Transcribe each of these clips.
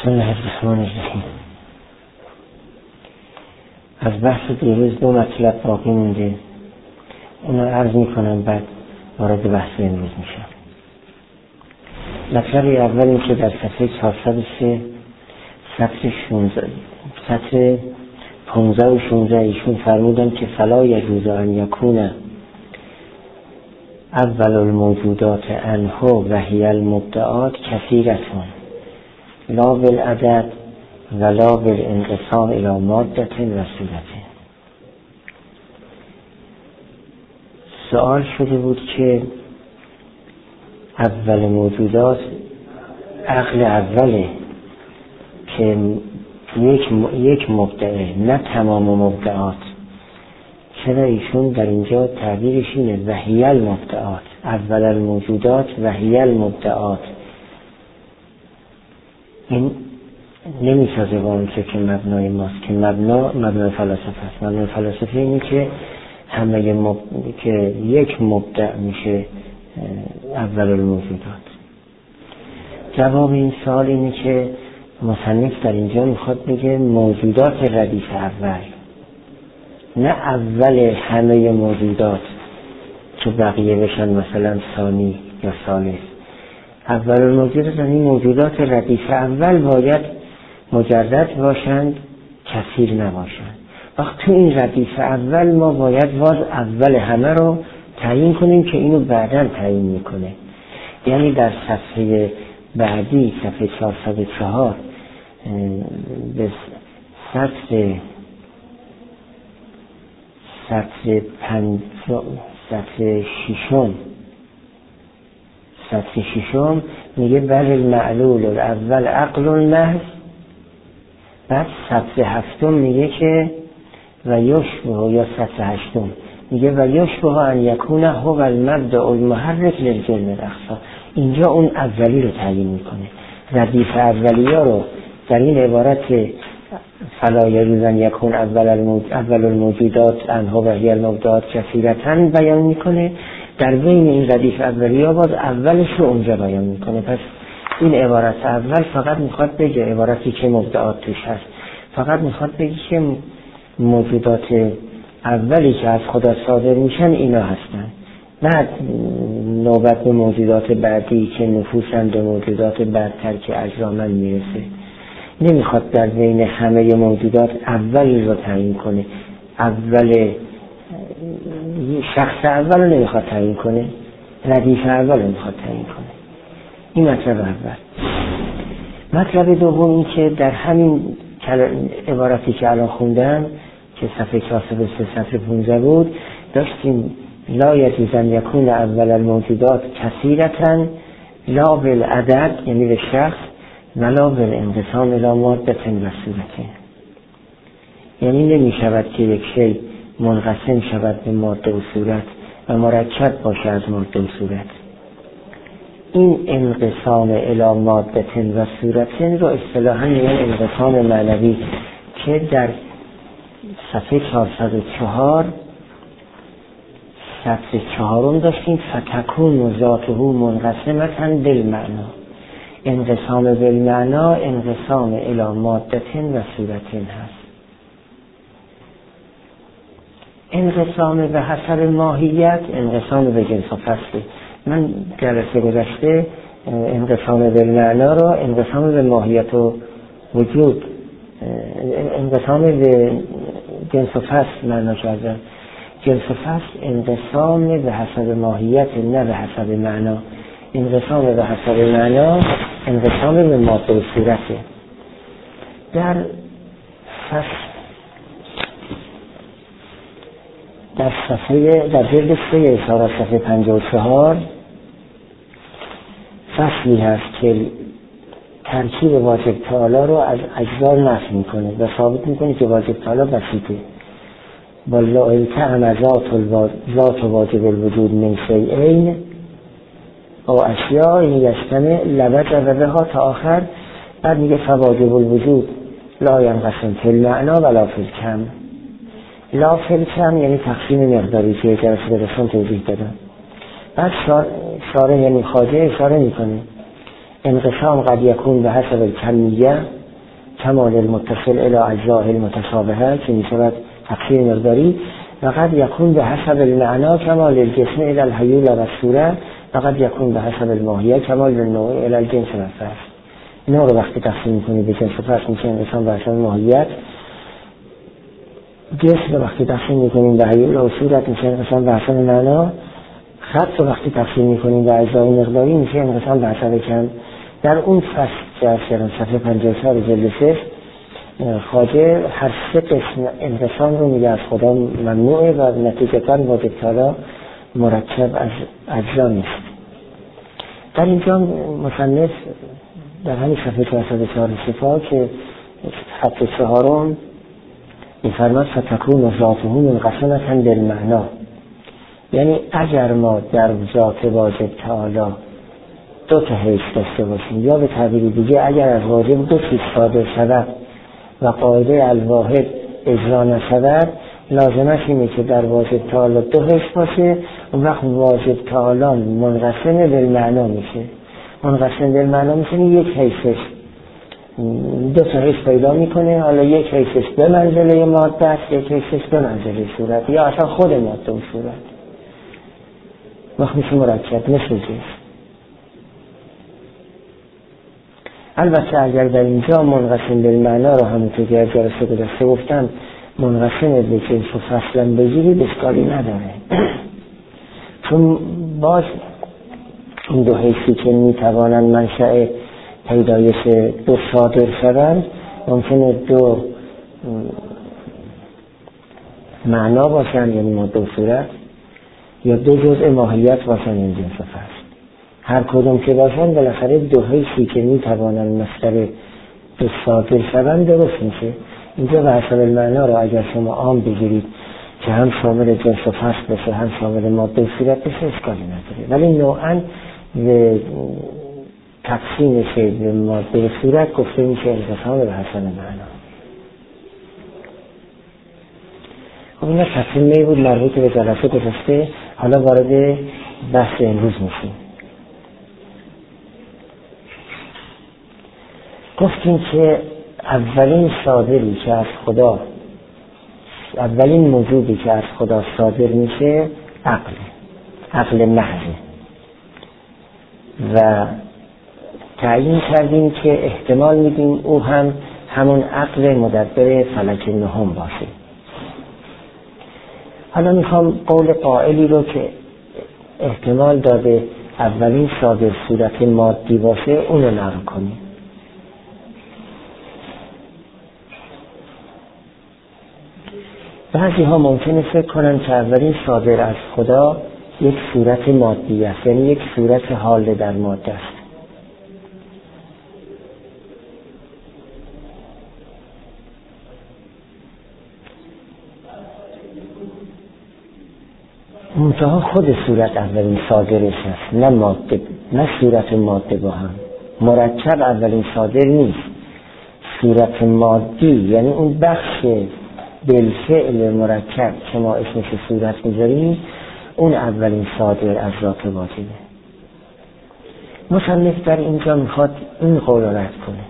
بسم الله الرحمن الرحیم. از بحث دیروز 2 مطلب باقی مونده، اونا عرض میکنم بعد وارد بحث امروز میشم. مطلب اول این که در صفحه 403 سطر 15 و 16 ایشون فرمودن که فلا یجوز ان یکون اول الموجودات عنه و هی المبدعات کثیرتون لا بالعدد ولا بالانقسام الی ماده و صورت. سوال شده بود که اول موجودات عقل اوله که یک مبدعه، نه تمام مبدعات. چرا ایشون در اینجا تعبیرش اینه و هی المبدعات، اول الموجودات و هی المبدعات؟ این نمیسازه با اون که مبنای ماست که مبنای فلاسفه است. مبنای فلاسفه اینه که که یک مبدع میشه اول الموجودات. جواب این سوال اینه که مصنف در اینجا میخواد بگه موجودات ردیف اول، نه اول همه موجودات که بقیه بشن مثلا ثانی یا ثالث. اول الموجودات یعنی موجودات ردیف اول باید مجرد باشند، کثیر نباشند. وقت تو این ردیف اول ما باید باز اول همه رو تعیین کنیم که اینو بعداً تعیین میکنه. یعنی در صفحه بعدی، صفحه 404 به سطر ششم میگه بل المعلول الاول عقل محض. بعد سطر هفتم میگه که و یشبه، یا سطر هشتم میگه و یشبه ان یکون هو المبدأ المحرک للجرم الاخفی. اینجا اون اولی رو تعیین میکنه. ردیف اولیه رو در این عبارت فلا یجوز ان یکون اول الموجودات عنه و هی المبدعات کثیرتاً بیان میکنه. در بین این ردیف اولیه باز اولش رو اونجا بیان میکنه. پس این عبارت اول فقط میخواد بگه، عبارتی که مبدعات توش هست، فقط میخواد بگه که موجودات اولی که از خدا صادر میشن اینا هستن. بعد نوبت به موجودات بعدی که نفوسند و موجودات بعدتر که اجرامن میرسه. نمیخواد در بین همه موجودات اولی رو تعیین کنه. اول شخص اول رو نمیخواد تعیین کنه، ردیف اول رو میخواد تعیین کنه. این مطلب اول. مطلب دوم این که در همین عبارتی که الان خوندم که صفحه 403 سطر 15 بود، داشتیم لا یجوز ان یکون اول الموجودات کثیرتاً لا بالعدد، یعنی به شخص، ولا بالانقسام الی ماده و صورت. یعنی نمی شود که یک شی منقسم شود به ماده و صورت و مرکب باشه از ماده و صورت. این انقسام الی ماده و صورت رو اصطلاحاً میگن انقسام معنوی، که در صفحه 404 سطر 4 داشتیم فتکون ذاته منقسمتاً بالمعنا. انقسام بالمعنا انقسام الی ماده و صورت هست. انقسام به حسب ماهیت انقسام به جنس و فصل. من جلسه گذشته انقسام بالمعنا رو انقسام به ماهیت و وجود، انقسام به جنس و فصل معنا کردم. جنس و فصل انقسام به حسب ماهیت، نه به حسب معنا. انقسام به حسب معنا انقسام به ماده و صورته. در جلد 3 اشاره صفحه 54 فصلی هست که ترکیب واجب تعالی رو از اجزا نفی میکنه و ثابت میکنه که واجب تعالی بسیطه. بالا التهم ذات واجب الوجود من شیئین او اشیاء یجتمع لبد و بها تا آخر. بعد میگه فواجب الوجود لا ینقسم فی المعنا ولا فی الکم. لا فی الکم یعنی تقسیم مقداری که جلسه گذشته توضیح دادم. بعد شارح یعنی خواجه اشاره میکنه انقسام قد یکون به حسب الکمیه کمال المتصل الی اجزاء المتشابهه که میشود تقسیم مقداری، و قد یکون به حسب المعنا کمال الجسم الی الحیول و الصوره، و قد یکون به حسب الماهیه کمال النوع الی الجنس و الفصل. اینا رو وقتی تقسیم میکنی به جنس و فصل میشه انقسام به حسب ماهیت. جسم رو وقتی تقسیم میکنیم به حیول و صورت میشه انقسام به حسب معنا. خط رو وقتی تقسیم میکنیم به اجزای مقداری میشه انقسام به حسب کم. در اون فصل در صفحه 54 جلد 3 خواجه هر سه قسم انقسام رو میگه از خدا ممنوعه و نتیجتاً واجب تعالی مرکب از اجزا نیست. در اینجا مصنف در همین صفحه 404 صفات که خط چهارم میفرماد فتکون ذاته منقسمة بالمعنا، یعنی اگر ما در ذات واجب تعالی دو تا حیث داشته باشیم، یا به تعبیر دیگه اگر از واجب دو چیز صادر شود و قاعده الواحد اجرا نشود، لازمش اینه که در واجب تعالی دو حیث باشه. اون وقت واجب تعالی منقسم بالمعنا میشه. منقسم بالمعنا میشه یک حیثش دو تا حیث پیدا میکنه، حالا یک حیثش به منزله ماده است، یک حیثش به منزله صورت، یا اصلا خود ماده و صورت. وقت میشه مرکب مثل جسم. البته اگر در اینجا منقسم بالمعنا رو همونطور که از جلسه گذشته گفتم منقسم به جنس و فصلا بگیرید اشکالی نداره، چون باز این دو حیثی که میتوانند منشأ پیدایش دو صادر شوند ممکنه دو معنا باشن، یعنی ماده و صورت، یا دو جزء ماهیت باشن، این جنس و فصل. هر کدوم که باشن بالاخره دو حیثی که میتوانند مصدر دو صادر شوند درست میشه. اینجا به حسب المعنا رو اگر شما عام بگیرید که هم شامل جنس و فصل بشه هم شامل ماده و صورت بشه اشکالی نداره، ولی نوعاً به تقسیمش به ماده و صورت گفته میشه انقسام به حسب معنا. خب این تقسیمی بود مربوط به جلسه گذشته. حالا وارد بحث امروز میشیم. گفتیم که اولین صادری که از خدا، اولین موجودی که از خدا صادر میشه عقل محض، و تعیین کردیم که احتمال میدیم او هم همون عقل مدبر فلک نهم باشه. حالا میخوام قول قائلی رو که احتمال داده اولین صادر صورت مادی باشه اونو نقل کنیم. بعضی ها ممکنه فکر کنن که اولین صادر از خدا یک صورت مادی است، یعنی یک صورت حال در ماده است. منتها خود صورت اولین صادرش است، نه ماده، نه صورت ماده با هم. مرکب اولین صادر نیست. صورت مادی یعنی اون بخش بالفعل مرکب که ما اسمش صورت میذاریم اون اولین صادر از ذات واجبه. مصنف در اینجا میخواد این قول رد کنه،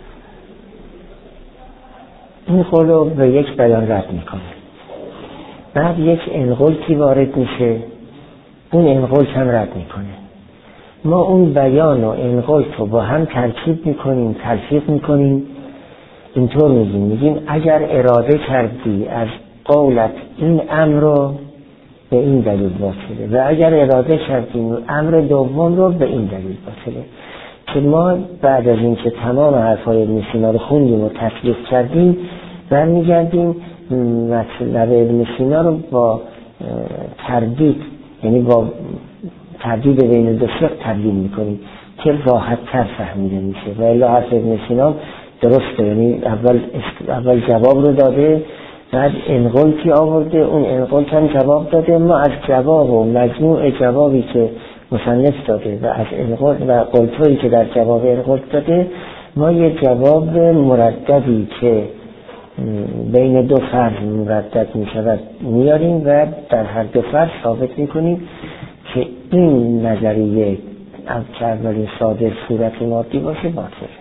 این قول رو به یک بیان رد میکنه. بعد یک انقلتی وارد میشه، اون انقلت هم رد میکنه. ما اون بیان و انقلت رو با هم ترکیب میکنیم، تلفیق میکنیم. اینطور میگیم اگر اراده کردی از قولت این امر رو به این دلیل باطله، و اگر اراده کردیم امر دوم رو به این دلیل باطله. که ما بعد از این که تمام حرفای ابن سینا رو خوندیم و تطبیق کردیم برمیگردیم مطلب ابن سینا رو با تردید، یعنی با تردید بین دو فقه تبدیل میکنیم که راحت تر فهمیده میشه. و الا حرف ابن سینا درسته، یعنی اول جواب رو داده، بعد انقلتی آورده، اون انقلت هم جواب داده. ما از جواب و مجموع جوابی که مصنف داده و از انقلت و قلتویی که در جواب انقلت داده ما یه جواب مرددی که بین دو فرض مردد می شود میاریم و در هر دو فرض ثابت می کنیم که این نظریه که اولین صادر صورت مادی باشه باطله.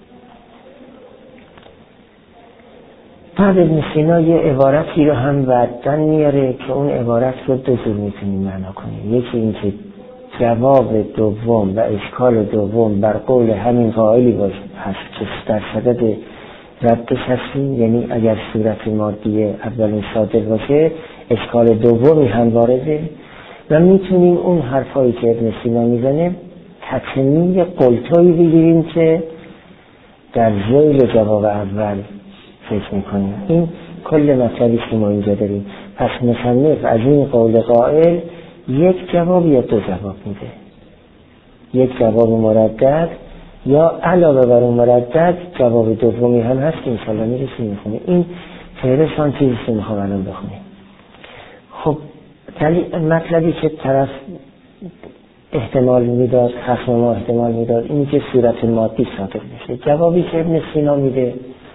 بعد ابن سینا یه عبارتی رو هم بعدن میاره که اون عبارت رو دو جور میتونیم معنا کنیم. یکی این که جواب دوم و اشکال دوم بر قول همین قائلی باشه هست که در صدد ردش هستیم، یعنی اگر صورت مادی اولین صادر باشه اشکال دومی هم وارده، و میتونیم اون حرفایی که ابن سینا میزنه تکمیل قلتایی بگیریم که در ذیل جواب اول فکر میکنیم. این کل مطلبی که ما اینجا داریم. پس مصنف از این قول قائل یک جواب یا دو جواب میده، یک جواب مردد یا علاوه بر اون مردد جواب دومی هم هست که انشاءالله میرسیم میخونیم. این فهرست آن چیزی که میخوام الان بخونیم. خب مطلبی که طرف احتمال میداد، خصم ما احتمال میداد، اینی که صورت مادی صادر بشه. جوابی که ابن سینا میده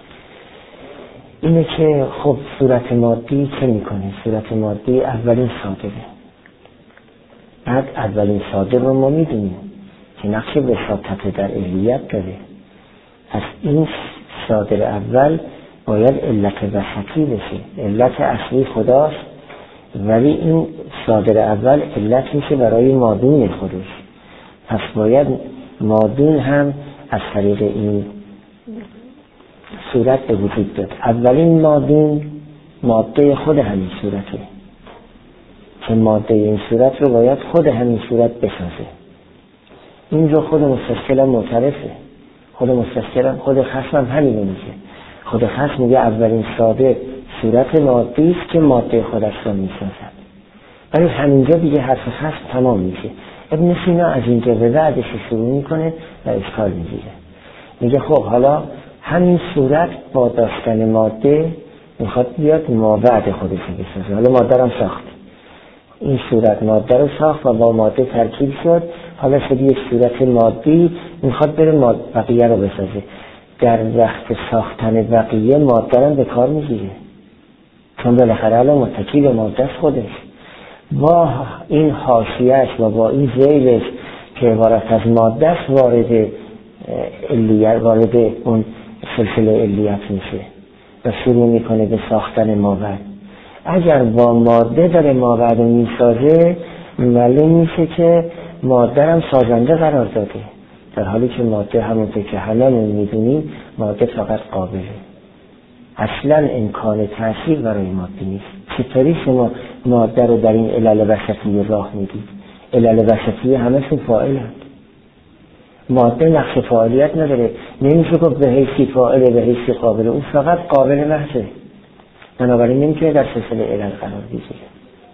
اینه که خب صورت مادی چه میکنه؟ صورت مادی اولین صادره. بعد اولین صادر رو ما میدونیم که نقش وساطت در علیت داره. پس این صادر اول باید علت وسطی بشه. علت اصلی خداست، ولی این صادر اول علت میشه برای مادون خودش. پس باید مادون هم از طریق این صورت به وجود داد. اولین مادون ماده خود همین صورته که ماده این صورت رو باید خود همین صورت بسازه. این رو خود مستشکل معترفه. خود مستشکل خود خصم همین رو میگه. خود خصم میگه اولین صادر صورت مادی است که ماده خودش رو میسازد. ولی همینجا دیگه حرف خصم تمام میشه. ابن سینا از اینجا به بعدش شروع میکنه و اشکال میگیره. میگه خب حالا همین صورت با داشتن ماده میخواد بیاد مابعد خودش بسازه. حالا ماده رو ساخت، این صورت ماده رو ساخت و با ماده ترکیب شد، حالا شد یک صورت مادی میخواد بره بقیه رو بسازه. در وقت ساختن بقیه ماده رو به کار میگیره، چون بالاخره الان متکی به ماده خودش. با این حاشیه‌اش و با این ذیلش که عبارت از ماده است وارد علیت، وارد اون سلسله علیت میشه و شروع میکنه به ساختن مابعد. اگر با ماده داره مابعد رو میسازه، معلوم میشه که ماده هم سازنده قرار داده، در حالی که ماده همونطور که هممون میدونیم ماده فقط قابله، اصلا امکان تأثیر برای ماده نیست. چطوری شما ماده رو در این علل وسطیه راه میدید؟ علل وسطیه همشون فاعلند. ماده نقش فعالیت نداره، نمیشه گفت به حیثی فاعله به حیثی قابله، اون فقط قابل محضه، بنابراین نمیتونه در سلسله علل قرار بگیره.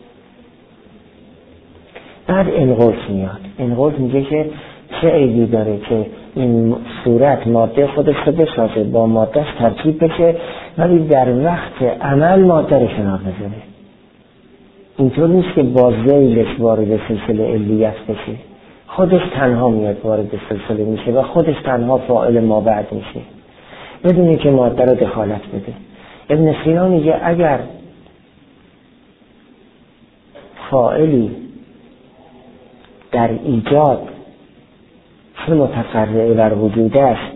بعد انقلس میاد. انقلس میگه که چه عیبی داره که این صورت ماده خودش رو بسازه، با ماده ترکیب بشه، ولی در وقت عمل ماده رو کنار بذاره. اینطور نیست که با ذیلش وارد سلسله علیت بشه، خودش تنها میاد وارد سلسله میشه و خودش تنها فاعل مابعد میشه بدون اینکه ماده رو دخالت بده. ابن سینا میگه اگر فاعلی در ایجاد چه متفرع بر وجود است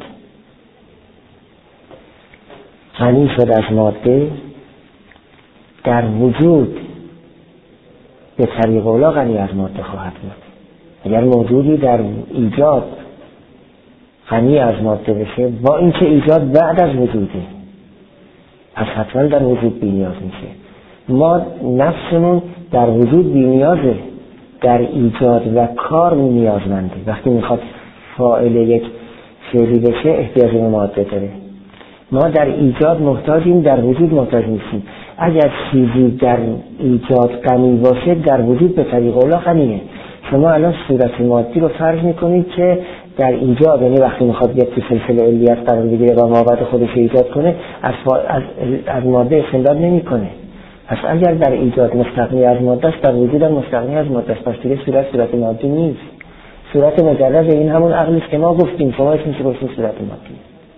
غنی شد از ماده، در وجود به طریق اولا غنی از ماده خواهد بود. اگر موجودی در ایجاد غنی از ماده بشه، با اینکه ایجاد بعد از وجوده، پس حتما در وجود بی‌نیاز میشه. ما نفسمون در وجود بی‌نیازه، در ایجاد و کار نیازمنده. وقتی میخواد فاعل یک فعلی بشه احتیاج به ماده داره. ما در ایجاد محتاجیم، در وجود محتاج نیستیم. اگر چیزی در ایجاد غنی باشه، در وجود به طریق اولا غنیه. شما الان صورت مادی رو فرض میکنید که در ایجاد، یعنی وقتی میخواد بیاد تو سلسله علیت قرار بگیره و مابعد خودش ایجاد کنه، از ماده استمداد نمیکنه. پس اگر در ایجاد مستغنی از ماده است، در وجود هم مستغنی از ماده است. پس دیگه صورت مادی نیست. صورت مجرد این همون عقلی است که ما گفتیم، شما اسمش رو گفتیم صورت مادی.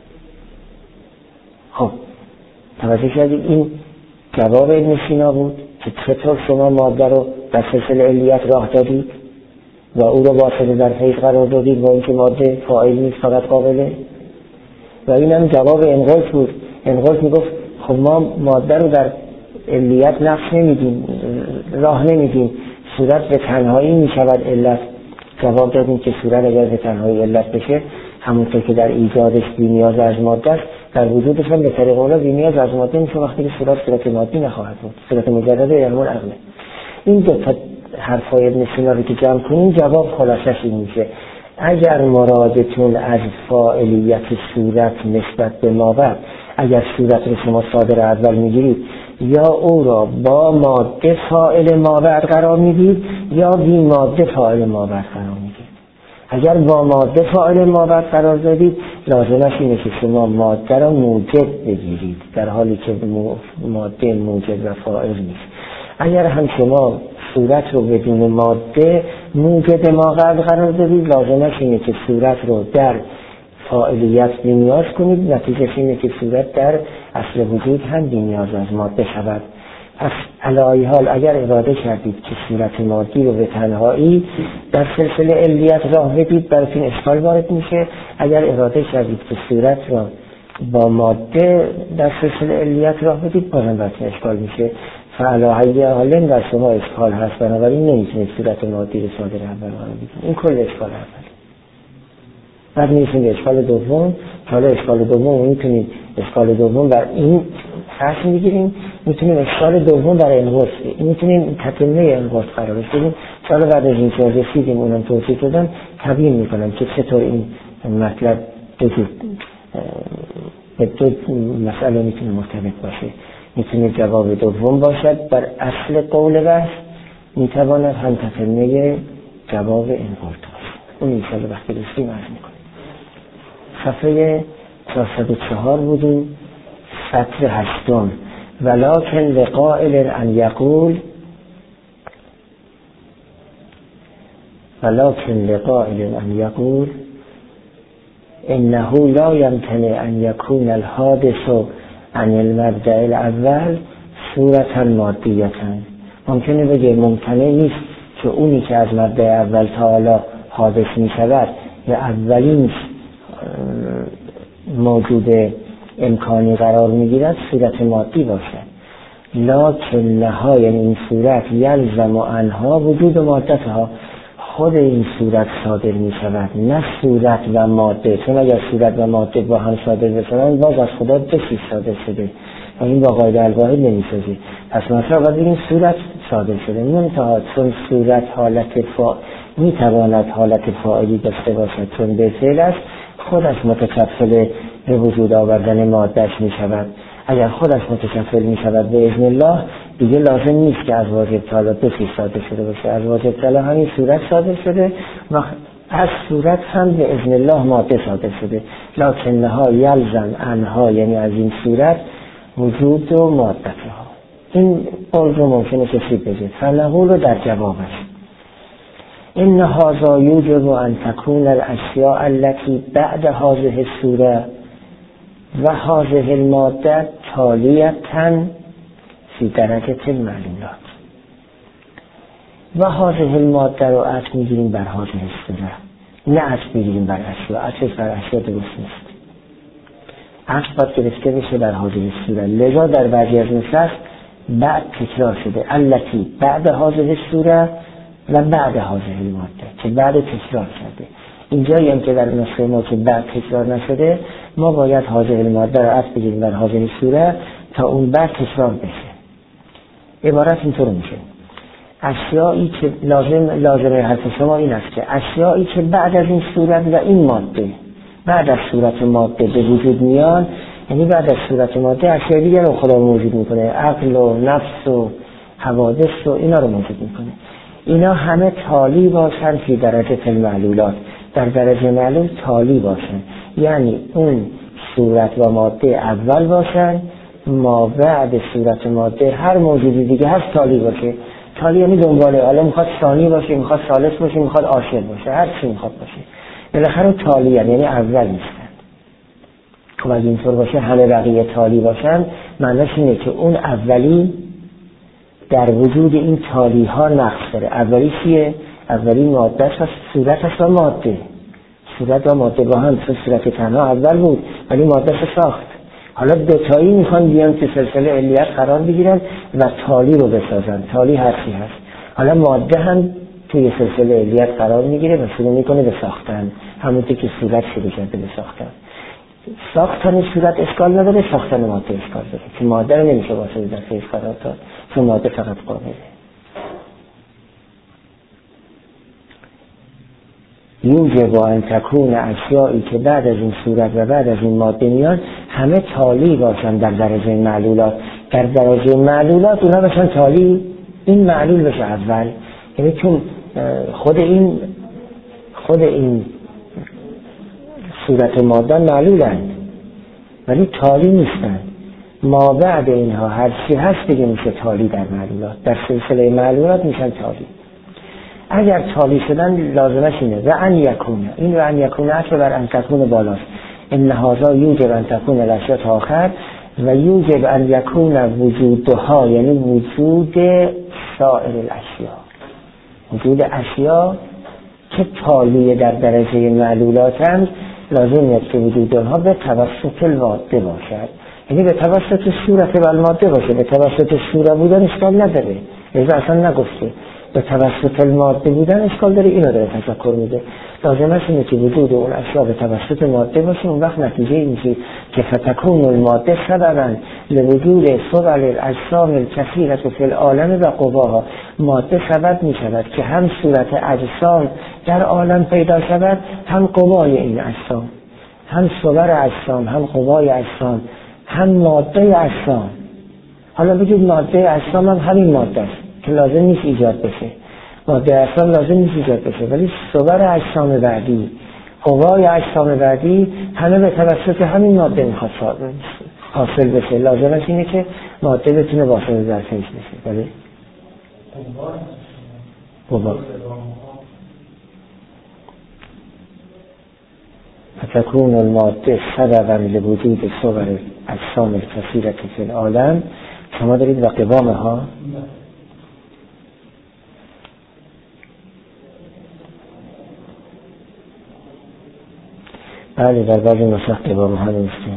خب توجه کردید این جواب ابن سینا بود که چطور شما ماده رو در سلسله علیت راه دادید. و او را واسطه در فیض قرار دادید با اینکه ماده فاعل نیست فقط قابله. و اینم جواب انقاذ بود. انقاذ میگفت خب ما ماده رو در علیت نقش نمیدیم، راه نمیدیم، صورت به تنهایی میشود علت. جواب دادیم که صورت اگر به تنهایی علت بشه، همونطور که در ایجادش بی‌نیاز از ماده است، در وجودش هم به طریق اولا بی‌نیاز از ماده میشه وقتی که صورت مادی نخواهد بود. صورت مجرده یعنی عقله. این دو تا حرفای ابن سینا رو که جمع کنیم جواب خلاصش این میشه: اگر مرادتون از فاعلیت صورت نسبت به مابعد، اگر صورت رو شما صادر اول میگیرید یا او را با ماده فاعل مابعد قرار میدید یا بی ماده فاعل مابعد قرار میدید. اگر با ماده فاعل مابعد قرار دادید لازمش اینه که شما ماده را موجب بگیرید، در حالی که ماده موجب و فاعل نیست. اگر هم شما صورت رو بدون ماده موجب مابعد قرار دادید لازمش اینه که صورت رو در فاعلیت بی‌نیاز کنید، نتیجه اینه که صورت در اصل وجود هم بی‌نیاز از ماده شود. پس علی حال اگر اراده کردید که صورت مادی رو به تنهایی در سلسله علیت راه بدید براتون اشکال وارد میشه. اگر اراده کردید که صورت رو با ماده در سلسله علیت راه بدید بازم براتون اشکال میشه. فعلی حال در شما اشکال هست، بنابراین نمیتونید صورت مادی رو صادر اول قرار بدید. این کل اشکال اول. بعد میرسیم به اشکال دوم. حالا اشکال دوم میتونید اشکال دوم بر این فرض میگیریم، میتونیم اشکال دوم برای انقاذ میتونیم تتمه انقاذ قرارش بدیم. حالا بعد از این که رسیدیم اونم توضیح دادم تبیین میکنم که چطور این مطلب به دو مسئله میتونه مرتبط باشه. میتونه جواب دوم باشد بر اصل قول بحث، میتواند هم تتمه جواب انقاذ باشه. اون انشاءالله وقتی رسیدیم عرض میکنیم. صفحه 404 بودیم، سطر 8. ولکن لقائل ان یقول انه لا يمتنع ان يكون الحادث عن المبدأ الاول صورتا مادیة. ممکنه بگه ممکنه نیست که اونی که از مبدأ اول تا حالا حادث می شود و اولین موجود امکانی قرار میگیرد صورت مادی باشد. لکنها یعنی این صورت یلزم عنها وجود مادتها، خود این صورت صادر می شود نه صورت و ماده. چون اگر صورت و ماده با هم صادر بشوند باز از خدا دو چیز صادر شده و این با قاعده الواحد نمی‌سازه. پس مثلا باید بگیم صورت صادر شده، منتها چون صورت حالت میتواند حالت فاعلی داشته باشد چون به فعل است، خودش متکفل به وجود آوردن مادهش می شود. اگر خودش متکفل می شود به اذن الله دیگه لازم نیست که از واجب تعالی دو چیز صادر شده باشه. از واجب تعالی همین صورت صادر شده و از صورت هم به اذن الله ماده صادر شده. لکنها یلزم عنها یعنی از این صورت وجود و مادتها. این قول رو ممکنه کسی بگه. فنقول رو در جوابش ان هذا یوجب ان تكون الاشیاء التي بعد هذه الصوره و هذه الماده تالیه فی درجه المعلولات. و هذه الماده رو عطف میگیریم بر هذه الصوره، نه عطف میگیریم بر اشیاء. عطف بر اشیاء درست نیست. عطف باید گرفته بشه بر هذه الصوره. لذا در بعضی از نسخ بعد تکرار شده التي بعد هذه الصوره و بعد هذه الماده که بعد تکرار شده. اینجایی هم که در نسخه ما که بعد تکرار نشده ما باید هذه الماده رو عطف بگیریم بر هذه الصوره تا اون بعد تکرار بشه. عبارت اینطور میشه: اشیایی که لازمه حرف شما این است که اشیایی که بعد از این صورت و این ماده بعد از صورت ماده به وجود میان، یعنی بعد از صورت ماده اشیای دیگر رو خدا موجود میکنه، عقل و نفس و حوادث و اینا رو موجود میکنه، اینا همه تالی باشن فی درجه المعلولات، در درجه معلول تالی باشن، یعنی اون صورت و ماده اول باشن، ما بعد صورت ماده هر موجودی دیگه هست تالی باشه. تالی یعنی دنباله، حالا میخواد ثانی باشه، میخواد ثالث باشه، میخواد عاشر باشه، هر چی میخواد باشه، بالاخره تالی یعنی اول نیستن. خب اگه اینطور باشه همه بقیه تالی باشن، معنیش اینه که اون اولی در وجود این تالی ها نقص داره. اولی چیه؟ اولی ماده است و صورت است و ماده. صورت و ماده با هم، صورت تنها اول بود ولی ماده ساخت. حالا دوتایی میخوان بیان که سلسله علیت قرار بگیرن و تالی رو بسازن. تالی هرچی هست. حالا ماده هم توی سلسله علیت قرار میگیره و شروع میکنه به ساختن، همونطور که صورت شروع کرده به ساختن. ساختن صورت اشکال نداره، ساختن ماده اشکال داره که ماده رو نمیشه واسه در فیض قرار داد چون ماده فقط قابله. یوجب ان تکون اشیایی که بعد از این صورت و بعد از این ماده میاد همه تالی باشن در درجه معلولات. در درجه معلولات اونا باشن تالی، این معلول بشه اول، یعنی چون خود این صورت ماده معلولند ولی تالی نیستن. ما بعد اینها هر چی هست دیگه میشه تالی در معلولات، در سلسله معلولات میشن تالی. اگر تالی شدن لازمش اینه و ان یکونه، این و ان یکونه اصل بر ان تکون بالاست. ان هذا یوجب ان تکون الاشیاء آخر و یوجب ان یکون وجودها، یعنی وجود سایر الاشیاء، وجود اشیاء که تالی در درجه معلولات هم لازم است که وجود آنها به توسط الماده باشد، یعنی به توسط صورت و الماده باشه. به توسط صورت بودن اشکال نداره، لذا اصلا نگفته. به توسط الماده بودن اشکال داره، اینو داره تذکر میده. لازم است اینه که وجود اون اشیاء به توسط ماده باشه. اون وقت نتیجه این میشه که فتکون الماده سببا لوجود صور الاجسام الکثیرة فی العالم و قواها. ماده سبب میشود که هم صورت اجسام در عالم پیدا شود، هم قوای این اجسام، هم صور اجسام، هم قوای اجسام، هم ماده اجسام. حالا بگید ماده اجسام هم همین ماده است که لازم نیست ایجاد بشه، ماده اجسام لازم نیست ایجاد بشه، ولی صور اجسام بعدی، قوای اجسام بعدی همه به توسط همین ماده میخواد حاصل بشه. لازمش اینه که ماده بتونه واسطه در فیض بشه. بله قوا فتكون الماده سببا لوجود صور اجسام الكثيرة في العالم. شما دارید و قوامها بله در بعضی نسخ قوامها نوشته،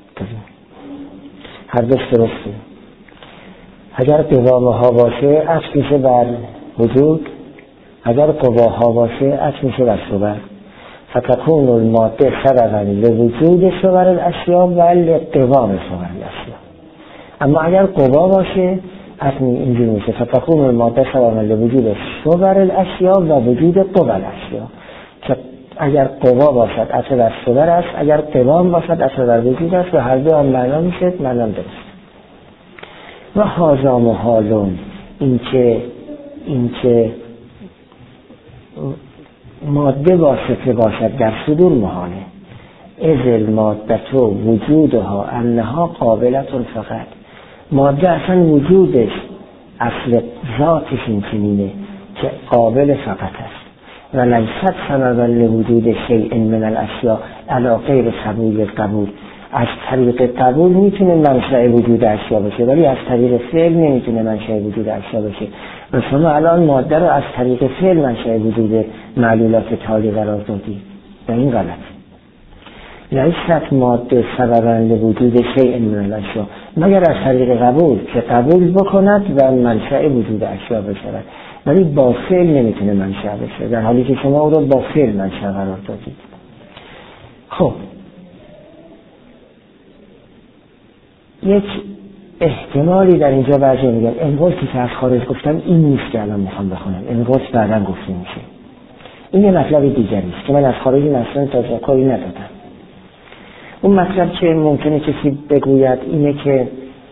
هر دو درسته. اگر قوامها باشه عطف میشه بر وجود، اگر قواها باشه عطف میشه بر صور. فتكون الماده سببا لوجود صور الاشیاء و لقوام صور الاشیاء. اما اگر قوا باشه عطف اینجوری میشه فتكون الماده سببا لوجود صور الاشیاء و وجود قوا الاشیاء. که اگر قوا باشد عطف بر صور است، اگر قوام باشد عطف بر وجود است و هر دو هم معنا میشه، معنا درست. و هذا محالون، این که ماده واسطه باشد در صدور محاله. از الماده وجودها انها قابلت فقط. ماده اصلا وجودش اصل ذاتش این چنینه که قابل فقط است و لیست سببا لوجود شیء من الاشیاء علی غیر سبیل القبول. از طریق قبول میتونه منشأ وجود اشیاء بشه ولی از طریق فعل نمیتونه منشأ وجود اشیاء بشه. و شما الان ماده رو از طریق فعل منشأ وجود معلولات تالی قرار دادید و این غلط. لیست ماده سببا لوجود شیء من الاشیاء مگر از طریق قبول که قبول بکند و منشأ وجود اشیاء بشود، ولی با فعل نمیتونه منشأ بشه، در حالی که شما او رو با فعل منشأ قرار دادید. خب یک احتمالی در اینجا بعضی میگن امروز که از خارج گفتم این نیست که الان میخوام بخونم، امروز بعداً گفته میشه. این یه مطلب دیگری است که من از خارج مثلا تذکری ندادم. اون مطلب که ممکنه کسی بگوید اینه که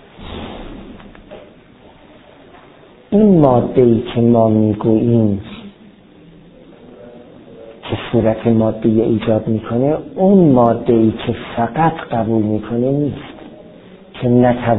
این ماده‌ای که ما میگوییم که صورت ماده ایجاد میکنه اون ماده‌ای که فقط قبول میکنه نیست، که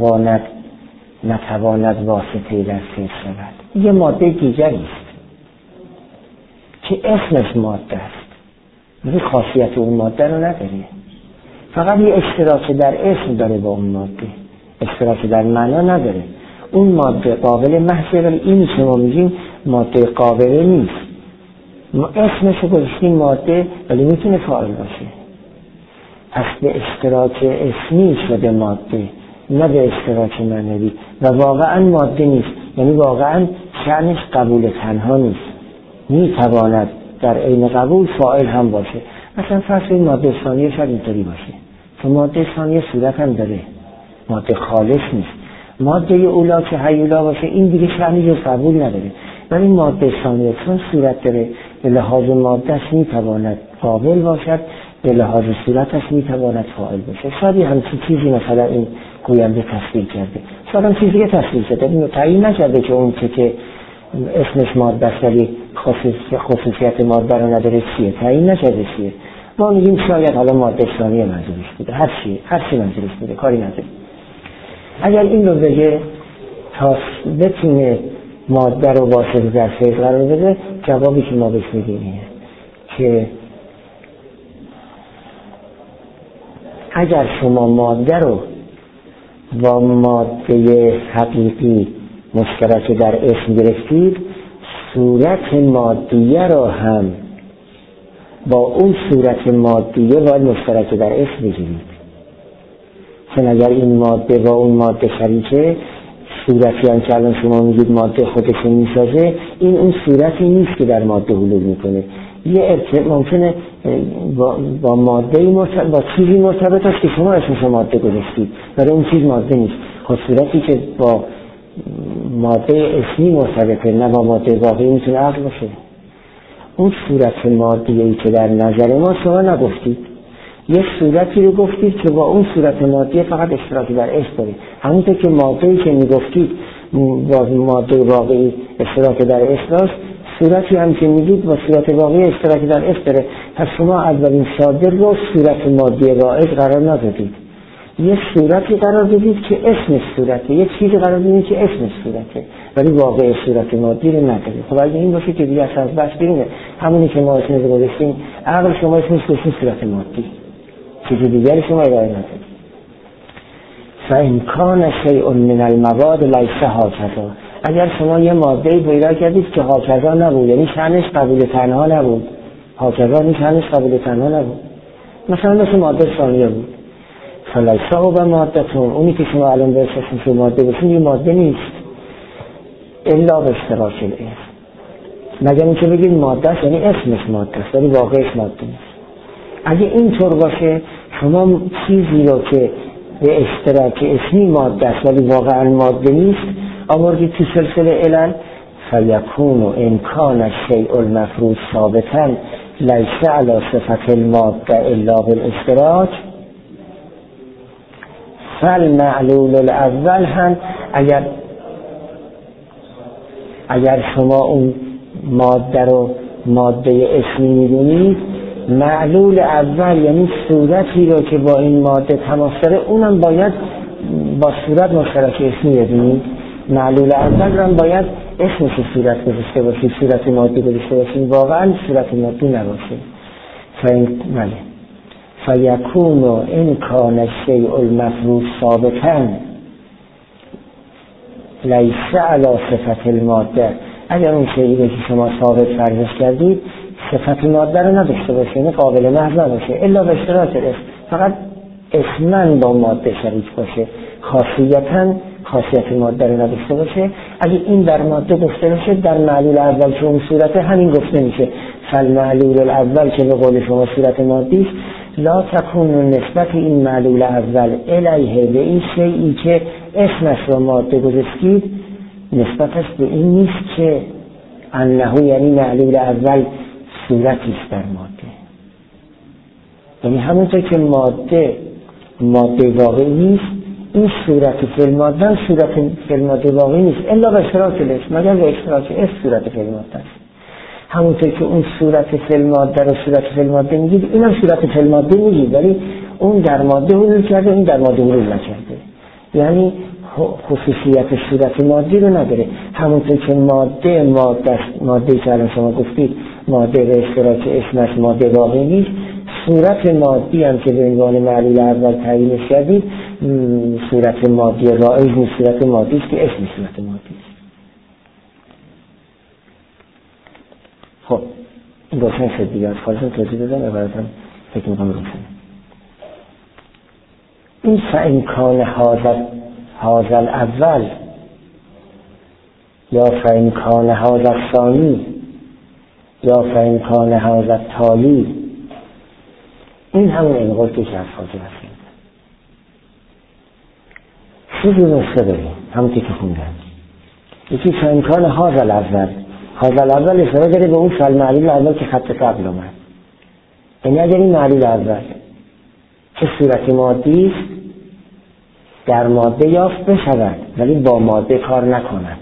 نتواند واسطه در فیض شود. یه ماده دیگری است که اسمش ماده است ولی خاصیت اون ماده رو نداره، فقط یه اشتراک در اسم داره با اون ماده، اشتراک در معنا نداره. اون ماده قابل محضه ولی این که ما میگیم ماده قابله نیست. ما اسمش رو گذاشتیم ماده ولی میتونه فاعل باشه. پس به اشتراک اسمی شده ماده، نه به اشتراک معنوی، و واقعا ماده نیست. یعنی واقعا شأنش قبول تنها نیست، میتواند در عین قبول فاعل هم باشه. مثلا فرض کنید ماده ثانیه شاید اینطوری باشه که ماده ثانیه صورت هم داره، ماده خالص نیست. ماده اولا که هیولا باشه این دیگه شأنی رو قبول نداره، ولی این ماده ثانیه چون صورت داره به لحاظ مادهش میتواند قابل باشد، به لحاظ صورتش میتواند فاعل باشه. شاید همچین چیزی مثلا این گوینده تصویر کرده، شاید هم چیزی که تصویر شده تعیین نکرده که اون که اسمش ماده است ولی خصوصیت ماده رو نداره چیه، تعیین نکرده چیه. ما میگیم شاید حالا ماده ثانیه منظورش بوده، هر چی منظورش بوده کاری نداره. اگر این رو بگه تا بتونه ماده رو واسه در فعل قرار بده، جوابی که ما بهش میدیم اینه که اگر شما ماده رو با ماده حقیقی مشترک در اسم گرفتید، صورت مادیه رو هم با اون صورت مادیه باید مشترک در اسم بگیرید. چون اگر این ماده با اون ماده شریکه، صورتی هم که الان شما میگید ماده خودش میسازه، این اون صورتی نیست که در ماده حلول میکنه. یه ممکنه با ماده با چیزی مرتبط است که شما اسمش ماده گذاشتید ولی اون چیز ماده نیست. خب صورتی که با ماده اسمی مرتبطه نه با ماده واقعی میتونه عقل باشه. اون صورت مادیه‌ای که در نظر ما شما نگفتید، یه صورتی رو گفتید که با اون صورت مادیه فقط اشتراکی در اسم داره. همونطور که ماده‌ای که میگفتید با ماده واقعی اشتراک در اسم داشت، صورتی هم که میگید با صورت واقعی اشتراکی در اسم داره. پس شما اولین صادر رو صورت مادی رائج قرار ندادید، یه صورتی قرار بدید که اسمش صورته، یه چیزی قرار بدید که اسمش صورته ولی واقع صورت مادی رو نداره. خب اگه این باشه که دیگه از بحث بیرونه. همونی که ما اسمش رو گذاشتیم عقل شما اسمش گذاشتیم صورت مادی، چیزی دیگری شما ارائه ندید. فإن کان شیء من المواد لیس هکذا، اگر شما یه ماده‌ای پیدا کردید که هکذا نبود، یعنی شأنش قبول تنها نبود، هکذا این شأنش قبول تنها نبود، مثلا مثل ماده ثانیه بود، فلیس هو ماده‌تون، اونی که شما الان به اسمش ماده بسید یه ماده نیست الا به اشتراک الاسم. مگر اینکه بگید ماده است یعنی اسمش ماده است ولی واقعش ماده نیست. اگه اینطور باشه شما چیزی رو که به اشتراک اسمی ماده است ولی واقعا ماده نیست آوردید تو سلسله علل، فیکون ان کان الشیء المفروض ثابتا لیس علی صفت الماده الا بالاشتراک، فالمعلول الاول هم اگر شما اون ماده رو ماده اسمی میدونید، معلول اول یعنی صورتی رو که با این ماده تماس داره اونم باید با صورت مشترک اسمی بدونید. معلول اول رو هم باید اسمش صورت گذاشته باشید، صورت مادی گذاشته باشید، واقعا صورت مادی نباشه. فیکون ان کان الشیء المفروض ثابتا لیس علی صفت الماده، اگر اون شیئی که شما ثابت فرضش کردید صفت ماده رو نداشته باشه، یعنی قابل محض نباشه الا به اشتراک الاسم، فقط اسماً با ماده شریک باشه، خاصیت ماده رو نداشته باشه، اگه این در ماده گفته باشه در معلول اول که اون صورت همین گفته میشه. فالمعلول الاول که به قول شما صورت مادی است، لا تکون نسبت این معلول اول الیه به این شیئی که اسمش رو ماده گذاشتید نسبتش به این نیست که انه، یعنی معلول اول صورتی است در ماده. یعنی همونطور که ماده واقعی نیست، این صورت فعل ماده صورت فعل ماده واقعی نیست الا به اشتراک الاسم، مگر به اشتراک اسم صورت فعل ماده است. همونطور که اون صورت فعل ماده رو صورت فعل ماده میگید، اینم صورت فعل ماده میگید ولی اون در ماده حلول کرده، این در ماده حلول نکرده، یعنی خصوصیت صورت مادی رو نداره. همونطور که ماده که الان شما گفتید ماده به اشتراک اسمش ماده واقعی نیست، صورت مادی هم که به عنوان معلول اول تعیینش کردید صورت مادی رائج نیست، صورت مادی است که اسم صورت مادی است. خب این روشن شد دیگه. از خالصم توضیح دادم، عبارتم فکر میکنم روشن. این فإمکان هذا اول یا فإمکان هذا الثانی یا فإمکان هذا التالی، این همون انقاضی که از فاضل هستیم. چیزی نسخه داریم همونی که خوندن. یکی فإمکان هذا الاول، هذا الاول اشاره داره به اون فالمعلول اول که خط قبل اومد. یعنی اگر این معلول اول که صورت مادی است در ماده یافت بشود ولی با ماده کار نکند،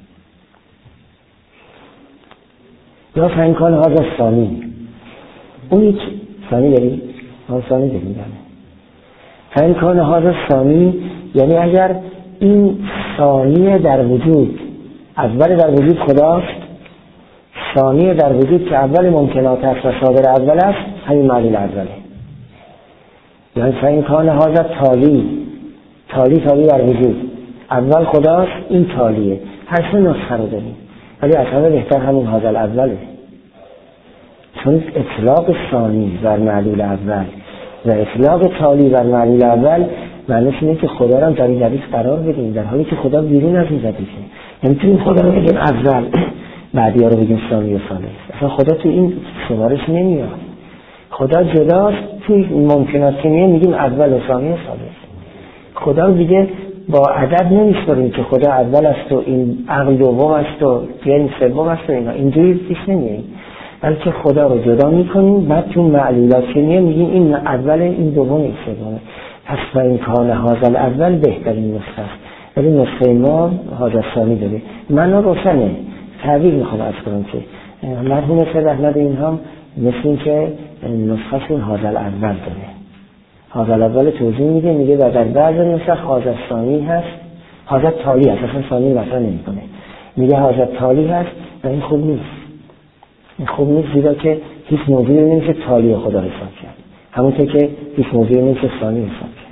یا فإمکان هذا الثانی، اون یک ثانی داریم، ثانی داریم. فإمکان هذا الثانی یعنی اگر این ثانی در وجود، اول در وجود خداست، ثانی در وجود که اول ممکنات است و صادر اول است، همین معلول اوله. یعنی فإمکان هذا تالی در وجود، اول خداست، این تالیه. هر سه نسخه رو داریم ولی اصلا بهتر همین هذا اوله، چون اطلاق ثانی بر معلول اول و اطلاق تالی بر معلول اول معنیش اینه که خدا رو در این ردیف قرار بدیم، در حالی که خدا بیرون از این ردیفه. نمیتونیم خدا رو بگیم اول بعدی ها رو بگیم ثانی و ثالث. اصلا خدا تو این شمارش نمیاد. خدا جداست. توی ممکنات که میگیم اول و ثانی و ثالث. خدا رو دیگه با عدد نمیسپاریم که خدا اول است و این عقل دوم است و این سوم است و اینا، اینجوری پیش نمیاییم، بلکه خدا رو جدا میکنیم. بعد تو معلولات که میگیم این اول، این دوم، این سومه. پس فإمکان هذا الاول بهترین نسخه است، ولی نسخه ما هذا الثانی داره. معنا روشنه. تعبیر میخوام از کنم که مرحوم سید احمد این هم مثل این که نسخهشون هذا الاول داره. هذا الاول توضیح میگه در بعض نسخ هذا الثانی هست، هذا التالی هست، اصلا ثانی مثلا نمیکنه، میگه هذا التالی هست و این خوب نیست. این خوب نیست زیرا که هیچ موضوعی نمیشه تالی خدا حساب کرد، همونطور که هیچ موضوعی نمیشه ثانی حساب کرد.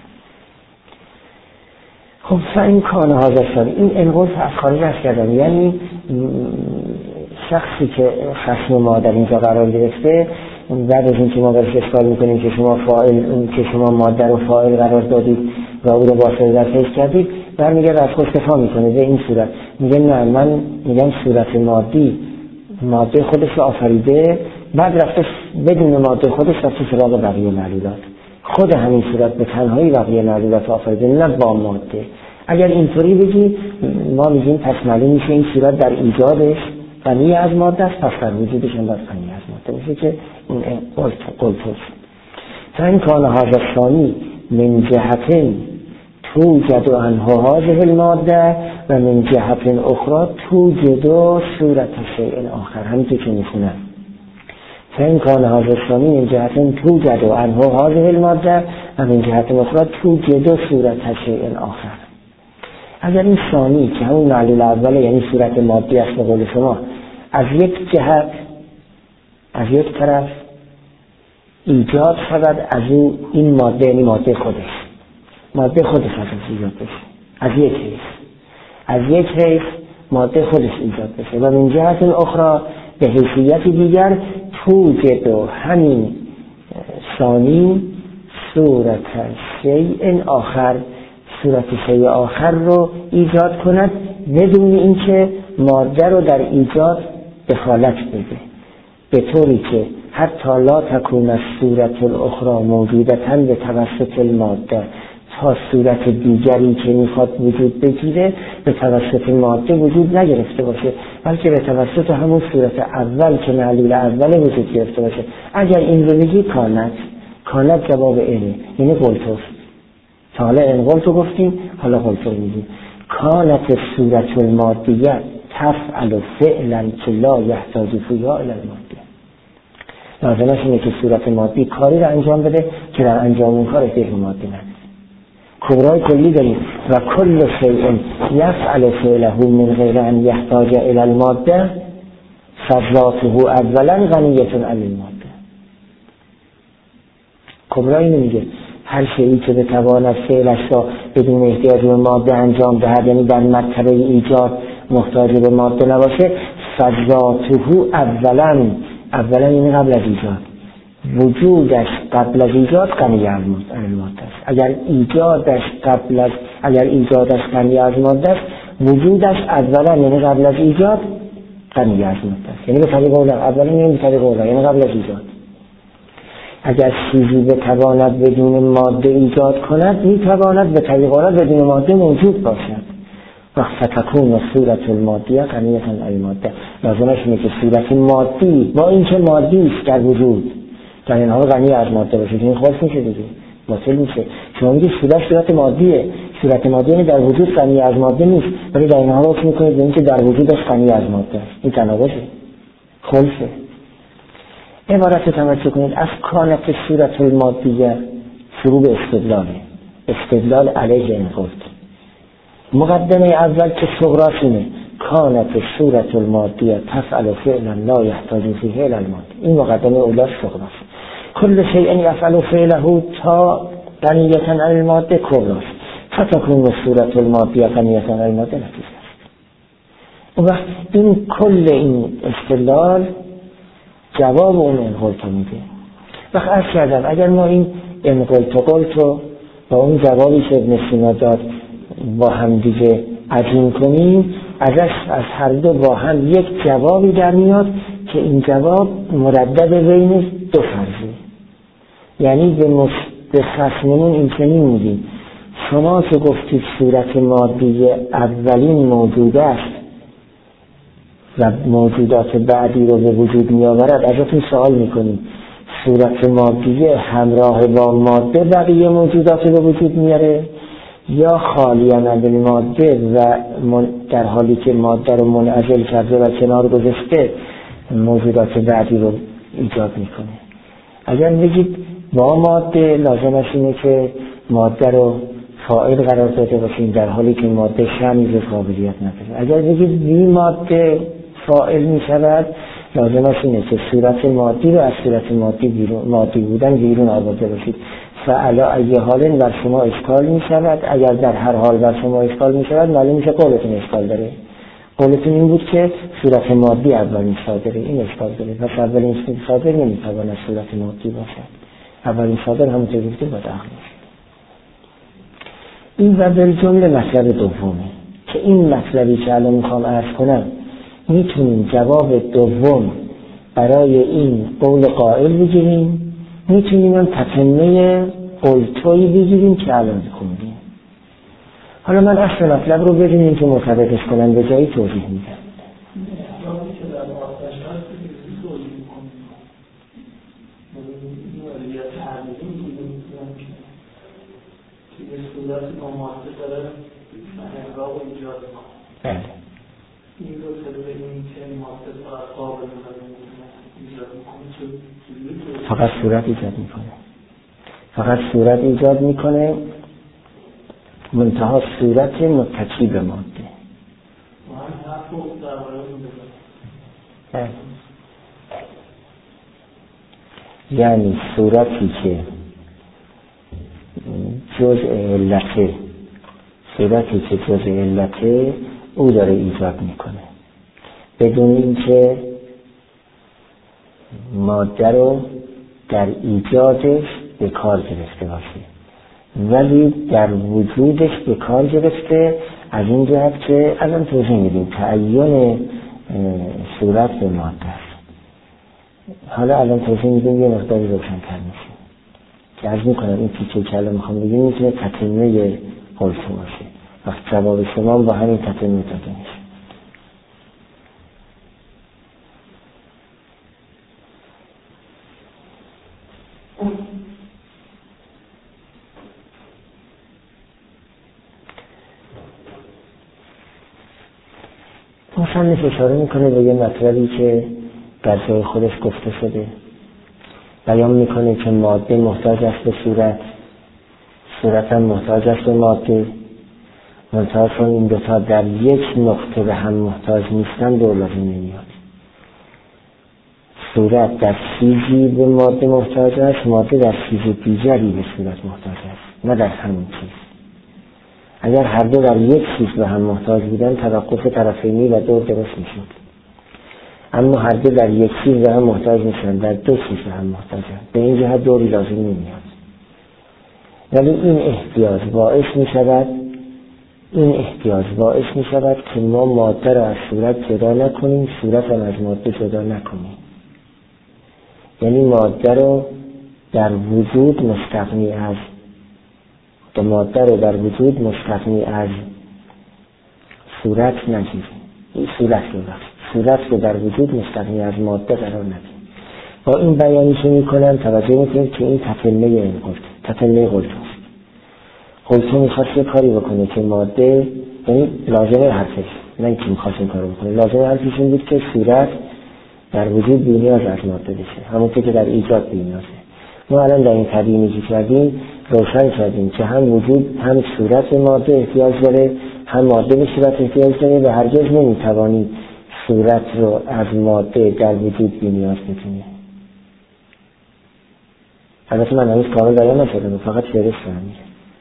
خب فإمکان هذا الثانی، این انقاض از خارج از کردن، یعنی شخصی که خصم ما در اینجا قرار گرفته، بعد از اینکه ما برش اشکال میکنیم که شما فاعل، که شما ماده رو فاعل قرار دادید و او رو با صورت پیش کردید، برمیگرده از خود دفاع میکنه به این صورت. میگه نه، من میگم صورت ماده خودش رو آفریده، بعد رفته بدون ماده خودش رفته سراغ بقیه معلولات. خود همین صورت به تنهایی بقیه معلولات آفریده، نه با ماده. اگر اینطوری بگی ما میگیم پس معلوم میشه این صورت در ایجادش غنی از ماده است، پس در وجودش هم باید غنی از ماده میشه که این قلتوس. فإمکان هذا الثانی من جهة توجد عنه هذه الماده و من جهة اخرى توجد صورت شیء آخر. همینطور که میخونم فإمکان هذا الثانی من جهة توجد عنه هذه الماده و من جهة اخرى توجد صورت شیء آخر. اگر این ثانی که همون معلول اوله یعنی صورت مادی است به قول شما، از یک جهت، از یک طرف ایجاد شود از او این ماده، یعنی ماده خودش از ایجاد بشه، از یک حیث ماده خودش ایجاد بشه و من جهت اخرى به حیثیت دیگر توجد همین ثانی صورت شیء آخر، صورت شیء آخر رو ایجاد کند بدون اینکه ماده رو در ایجاد دخالت بده، به طوری که حتی لا تکون الصورت الاخرى موجودتاً به توسط الماده، تا صورت دیگری که میخواد وجود بگیره به توسط ماده وجود نگرفته باشه، بلکه به توسط همون صورت اول که معلول اول وجود گرفته باشه. اگر این رو بگی کانت جواب اینه، یعنی قلتوس. تا حالا انقلتو گفتیم، حالا قلتو میگیم. کانت صورت المادیه تفعل فعلا که لا یحتاج فیها الی الماده. لازمش اینه که صورت مادی کاری رو انجام بده که در انجام اون کار احتیاج به ماده نداره. کبرای کلی داریم و کل شیء یفعل فعله من غیر ان یحتاج الی الماده فذاته اولا غنیه عن الماده. کبرای نمیگه هر شیئی که بتواند فعلش را بدون احتیاج به ماده انجام دهد، یعنی در مرتبه ایجاد محتاج به ماده نباشه، فذاته اولا اولا یعنی قبل از ایجاد. وجودش قبل از ایجاد غنی از ماده است. اگر ایجادش غنی از ماده است، وجودش اولا یعنی قبل از ایجاد غنی از ماده است. یعنی به طریق اولا، اولا یعنی به طریق اولا یعنی قبل از ایجاد. اگر چیزی بتواند بدون ماده ایجاد کند، میتواند به طریق اولا بدون ماده موجود باشد. وقت تکون صورت المادیه غنیة عن الماده. لازمش اینه که صورت مادی با اینکه مادی است در وجود در این حال غنی از ماده باشه. این خاص میشه دیگه، باطل میشه. شما میگید صورت مادیه، صورت مادی در وجود غنی از ماده نیست، ولی در این حال حکم میکنید به اینکه در وجودش غنی از ماده است. این تناقضه، خلفه. عبارت توجه کنید، از کانت صورت المادیه شروع به استدلال علیه این قول. مقدمه اول که صغراسینه، کانت صورت المادیه تفعل فعلا لا یحتاج فیه الی الماده. این مقدمه اولا صغراست. کل شیء یفعل فعله تا غنیة عن الماده کبراست. فتکون صورت المادیه غنیة عن الماده نتیجه است. و وقت این کل این استدلال جواب اون انقلتو میده. وقت عرض کردم اگر ما این انقلتو با اون جوابی که ابن سینا داد با هم دیگه عجین کنیم، از هر دو با هم یک جوابی در میاد که این جواب مردد بین دو فرضه. یعنی به خصممون این چنین میگیم، شما که گفتید صورت مادی اولین موجود است و موجودات بعدی رو به وجود می آورد، ازتون سوال میکنیم صورت مادی همراه با ماده بقیه موجودات رو به وجود میاره یا خالی از ماده و در حالی که ماده رو منعزل کرده و کنار گذاشته موجودات بعدی رو ایجاد میکنه؟ اگر بگید با ماده، لازمش اینه که ماده رو فاعل قرار داده باشیم در حالی که ماده شمیز قابلیت نداره. اگر بگید بی ماده فاعل می شود، لازمش اینه که صورت مادی رو از صورت مادی بودن بیرون آورده باشید. فعلا ای حال بر شما اشکال می شود. اگر در هر حال بر شما اشکال می شود، معلوم میشه قولتون اشکال داره. قولتون این بود که صورت مادی اولین صادره، این اشکال داره. پس اولین صادر نمی تواند صورت مادی باشد. اولین صادر همونطور گفتیم باید عقل باشد. این و بالجمله مطلب دومه که این مطلبی که الان میخوام عرض کنم میتونیم جواب دوم برای این قول قائل بگیریم، میتونیم هم تتمه قلتوی بگیریم که الان خوندیم. حالا من اصل مطلب رو ببینیم که مرتبطش کنم، به جایی توضیح میدم. بله. فقط صورت ایجاد میکنه. فقط صورت ایجاد میکنه، منتها صورت متکی به ماده. یعنی صورتی که جزء علته، صورتی که جزء علته او داره ایجاد میکنه بدون اینکه ماده رو در ایجادش به کار گرفته باشه، ولی در وجودش به کار گرفته، از این جهت که الان توضیح میدیم تعین صورت به ماده است. حالا الان توضیح میدیم یه مقداری روشن‌تر میشه که عرض میکنم این تیکه که الان میخوام بگیم میتونه تتمه قلتو باشه. وقت جواب شما با همین تتمه داده میشه. مصنف اشاره میکنه به یه مطلبی که در جای خودش گفته شده. بیان میکنه که ماده محتاج است به صورت، صورت هم محتاج است به ماده، منتها چون این دوتا در یک نقطه به هم محتاج نیستن دور لازم نمیاد. صورت در چیزی به ماده محتاج است، ماده در چیز دیگری به صورت محتاج است، نه در همین چیز. اگر هر دو در یک چیز به هم محتاج بودن توقف طرفینی و دور درست میشد. اما هر دو در یک چیز به هم محتاج نیستن، در دو چیز به هم محتاجن. به این جهت دوری لازم نمیاد. ولی این احتیاج باعث می شود که ما ماده را از صورت جدا نکنیم، صورت را از ماده جدا نکنیم. یعنی ماده رو در وجود مستغنی از صورت نگیریم. صورت رو در وجود مستغنی از ماده قرار ندیم. با این بیانی که میکنم توجه میکنید که این تتمه قلتوست. قلتو میخواست یه کاری بکنه که ماده، یعنی لازمه حرفش، نه اینکه میخواست این کارو بکنه، لازمه حرفش این بود که صورت در وجود بی‌نیاز از ماده بشه، همون که در ایجاد بی‌نیازه. ما الان در این تبیینی که کردیم روشن کردیم که هم وجود هم صورت به ماده احتیاج داره، هم ماده به صورت احتیاج داره و هرگز نمیتوانیم صورت رو از ماده در وجود بی‌نیاز بکنیم. البته من هنوز کامل بیان نکردم، فقط فهرست فهمیدم.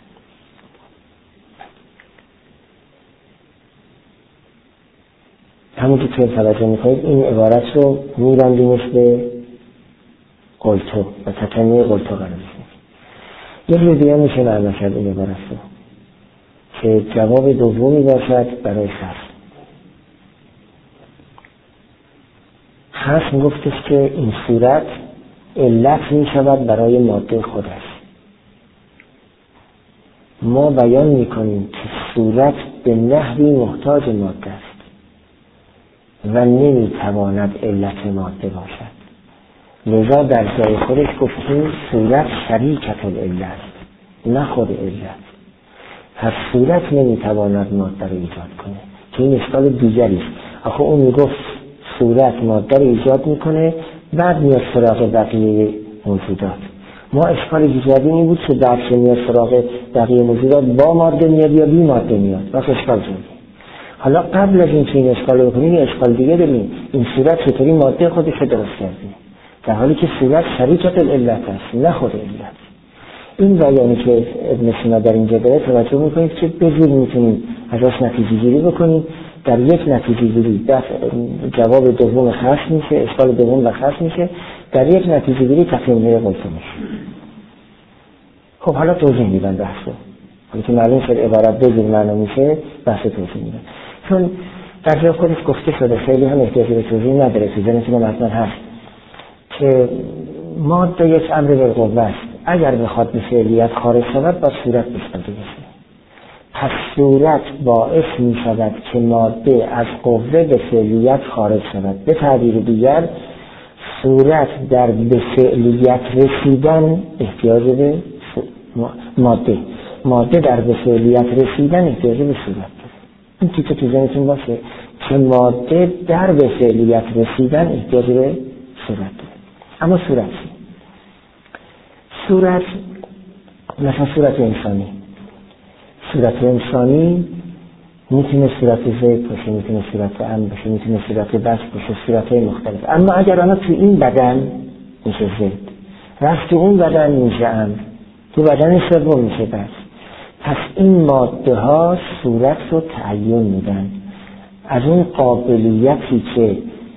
همون که توجه میکنید این عبارت رو میبندیمش به قلتو و تتمه قلتو قرار میکنید. یه جور دیگه میشه معنی کرد این عبارت رو که جواب دومی باشد برای خصم گفتش که این صورت علت میشود برای ماده خودش. ما بیان میکنیم که صورت به نحوی محتاج ماده است و نمیتواند علت ماده باشد. لذا در جای خودش گفتیم صورت شریکت العلت، نه خود علت. پس صورت نمیتواند ماده رو ایجاد کنه که این اشکال دیگری است. آخه اون میگفت صورت ماده رو ایجاد میکنه بعد میاد سراغ بقیه موجودات. ما اشکال دیگری این بود که بعد که میاد سراغ بقیه موجودات با ماده میاد یا بی ماده میاد، بس اشکال زندگی. حالا قبل از این که این اشکال رو بکنیم یه اشکال دیگه داریم، این صورت چطوری ماده خودش رو درست کردیم در حالی که صورت شریکت العلت است نه خود علت. این بیانی که ابن سینا در اینجا داره توجه میکنید که به زور میتونیم ازش نتیجه گیری بکنیم. در یک نتیجه گیری جواب دوم خصم میشه، اشکال دوم و خصم میشه، در یک نتیجه گیری تفهیمه قلتو میشه. خب حالا توضیح میدن بحثو، حالا که معلوم شد عبارت دو جور معنا میشه بحث توضیح میدن، چون در جای خودش گفته شده خیلی هم احتیاج به توضیح نداره، تو ذهنتون حتما هست که ماده یک امر بالقوه است، اگر بخواد به فعلیت خارج شود با صورت بسپرده بشه. پس صورت باعث می شود که ماده از قوه به فعلیت خارج شود. به تعبیر دیگر صورت در به فعلیت رسیدن احتیاج به ماده در به فعلیت رسیدن احتیاج به صورت داره. این که تو ذهنتون باشه که ماده در به فعلیت رسیدن احتیاج به صورت داره. اما صورت مثلا صورت انسانی میتونه صورت زید باشه، میتونه صورت امر باشه، میتونه صورت بس باشه، صورتهای مختلف. اما اگر آنها تو این بدن میشه زید، رفت تو اون بدن میشه امر، تو بدن سوم میشه بس. پس این ماده ها صورت رو تعیین میدن. از اون قابلیتی که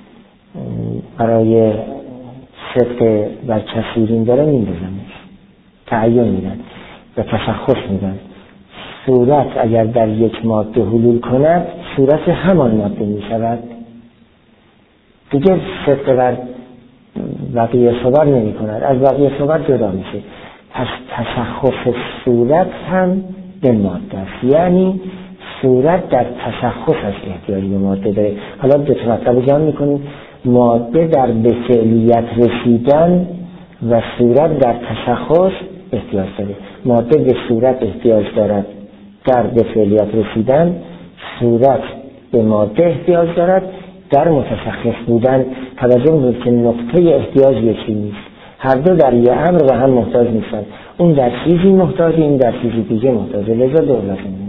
برای صدق و کثیرین داره میندازنش، تعیین میدن و تشخص میدن. صورت اگر در یک ماده حلول کند صورت همان ماده می شود، دیگه صدق بر بقیه صور نمی کند، از بقیه صور جدا میشه. پس تشخص صورت هم به ماده است، یعنی صورت در تشخص از احتیاج به ماده داره. حالا دو تا مطلب جمع میکنیم، ماده در به فعلیت رسیدن و صورت در تشخص احتیاج داره. ماده به صورت احتیاج دارد در به فعلیت رسیدن، صورت به ماده احتیاج دارد در متشخص بودن. توجه می‌کنید که نقطه احتیاج یکی نیست، هر دو در یه امر و هم محتاج نیستن. اون در چیزی محتاجه، این در چیزی دیگه محتاجه، لذا دو لازم میاد.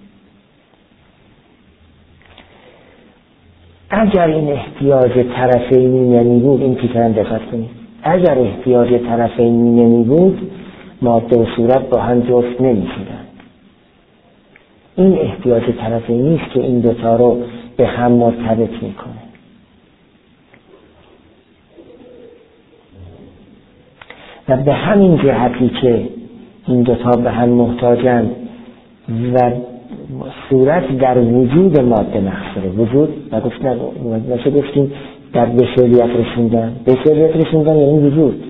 اگر این احتیاج طرفینی نمی بود، این پیتران دقت کنید، اگر احتیاج طرفینی نمی بود ماده و صورت با هم جفت نمی شدن. این احتیاج طرفینی است که این دوتا رو به هم مرتبط میکنه. و به همین جهتی که این دوتا به هم محتاجن و صورت در وجود ماده نقصه وجود و گفتیم در بشریت رسوندن. بشریت رسوندن یعنی وجود.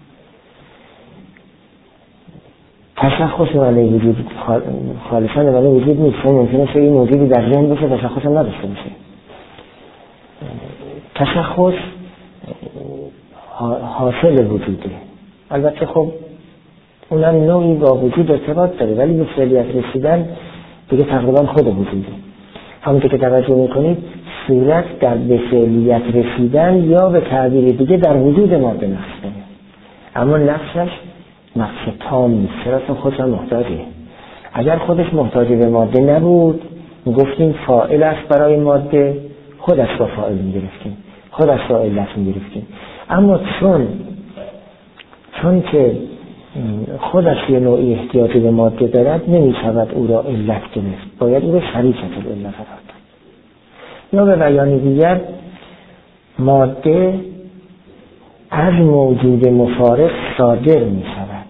تشخص معنی وجود خالصا معنی وجود نیست. ممکنه که این موجودی در ذهن باشه تشخص هم نداشته باشه. تشخص حاصل وجوده. البته خب اونم نوعی با وجود ارتباط داره، ولی به فعلیت رسیدن دیگه تقریبا خود وجوده. همونطور که توجه میکنید صورت در به فعلیت رسیدن یا به تعبیر دیگه در وجود ماده نقص کنه، اما نقصش نقص تام نیست، چرا؟ چون خودش محتاجه. اگر خودش محتاج به ماده نبود میگفتیم فاعل است برای ماده، خودش با فاعل میگرفتیم، خودش با علت میگرفتیم. اما چون که خودش یه نوعی احتیاج به ماده دارد نمیشود او را علت گرفت، باید او را شریکت العلت قرار داد. یا به بیان دیگر ماده از موجود مفارق صادر می شود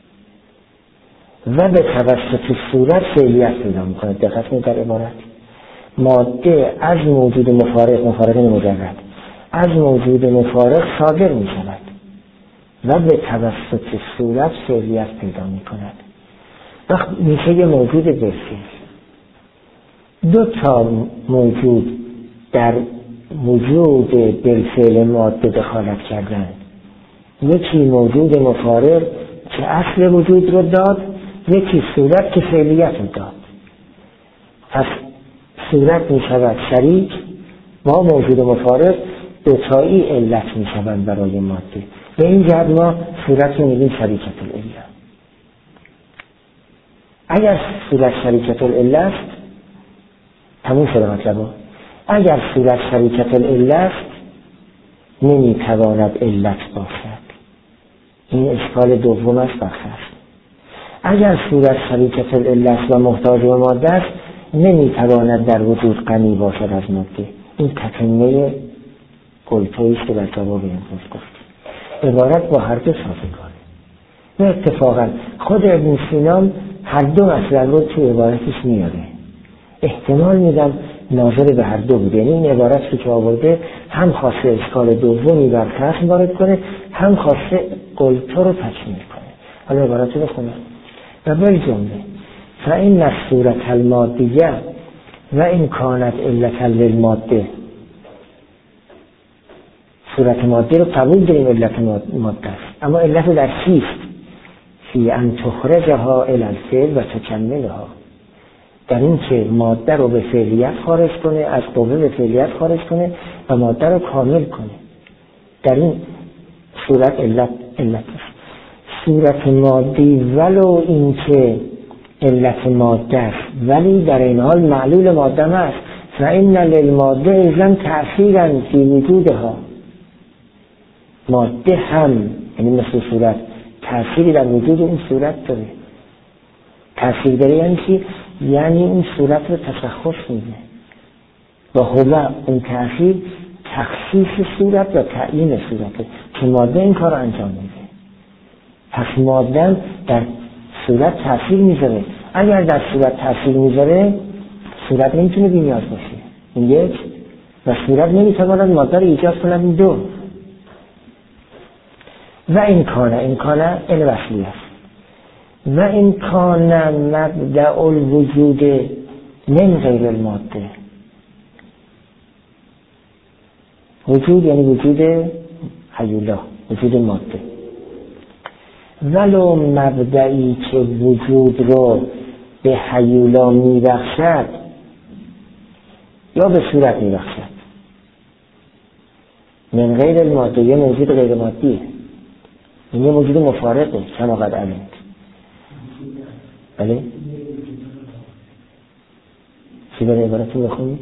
و به توسط صورت فعلیت پیدا می کند. دقت کنید در عبارت ماده از موجود مفارق مجرد از موجود مفارق صادر می شود و به توسط صورت فعلیت پیدا می کند. وقت میشه یه موجود بالفعل. دو تا موجود در وجود بالفعل ماده دخالت کردن، یکی موجود مفارق که اصل وجود رو داد، یکی صورت که فعلیت رو داد. پس صورت می شود شریک با موجود مفارق، دوتایی علت می شود برای ماده. به این جهت ما صورت رو میگیم شریکت العله. اگر صورت شریکت العله است تموم شده مطلبه. اگر صورت شریکت العله است نمیتواند علت باشد. این اشکال دوم است بخش. اگر صورت شریکت العله است و محتاج به ماده است نمیتواند در وجود غنی باشد از ماده. این تکمیه گلتویی است که در جواب امروز گفت. عبارت با هر دو سازگاره. و اتفاقا خود ابن سینا هر دو مطلب رو تو عبارتش میاره. احتمال میدم ناظر به هر دو بوده. یعنی این عبارت که آورده هم خواسته اشکال دومی بر کسر وارد کنه، هم خواسته قلتو رو تکمیل کنه. حالا عبارت رو بخونم. و بالجمله فإن الصورة المادیه و این کانت علت للماده. صورت ماده رو قبول داریم علت ماده است، اما علت در چیست؟ فی ان تخرجها الی الفعل و تکملها، در این که ماده رو به فعلیت خارج کنه، از قوه به فعلیت خارج کنه و ماده رو کامل کنه. در این صورت علت است. صورت مادی ولو این که علت ماده است ولی در این حال معلول ماده است. فإن للماده اذن تأثیرا فی وجودها. ماده هم یعنی مثل صورت تأثیری در وجود اون صورت داره. تأثیر داره یعنی چی؟ یعنی اون صورت رو تشخص میده و حالا اون تأثیر تخصیص صورت و تعیین صورته که ماده این کار رو انجام میده. پس ماده در صورت تأثیر میذاره. اگر در صورت تأثیر میذاره صورت نمیتونه بی‌نیاز باشه. این یک. و صورت نمیتواند ماده رو ایجاد کند. این دو. و این کانه این وصلی است. و این کانه مبدأ الوجود من غیر الماده. وجود یعنی وجود حیولا، وجود ماده. ولو مبدئی که وجود رو به حیولا میبخشد یا به صورت میبخشد من غیر الماده، یه موجود غیر مادیه، این یه موجود مفارقه کما قد علمت. بله؟ چی برای عبارتون بخونید؟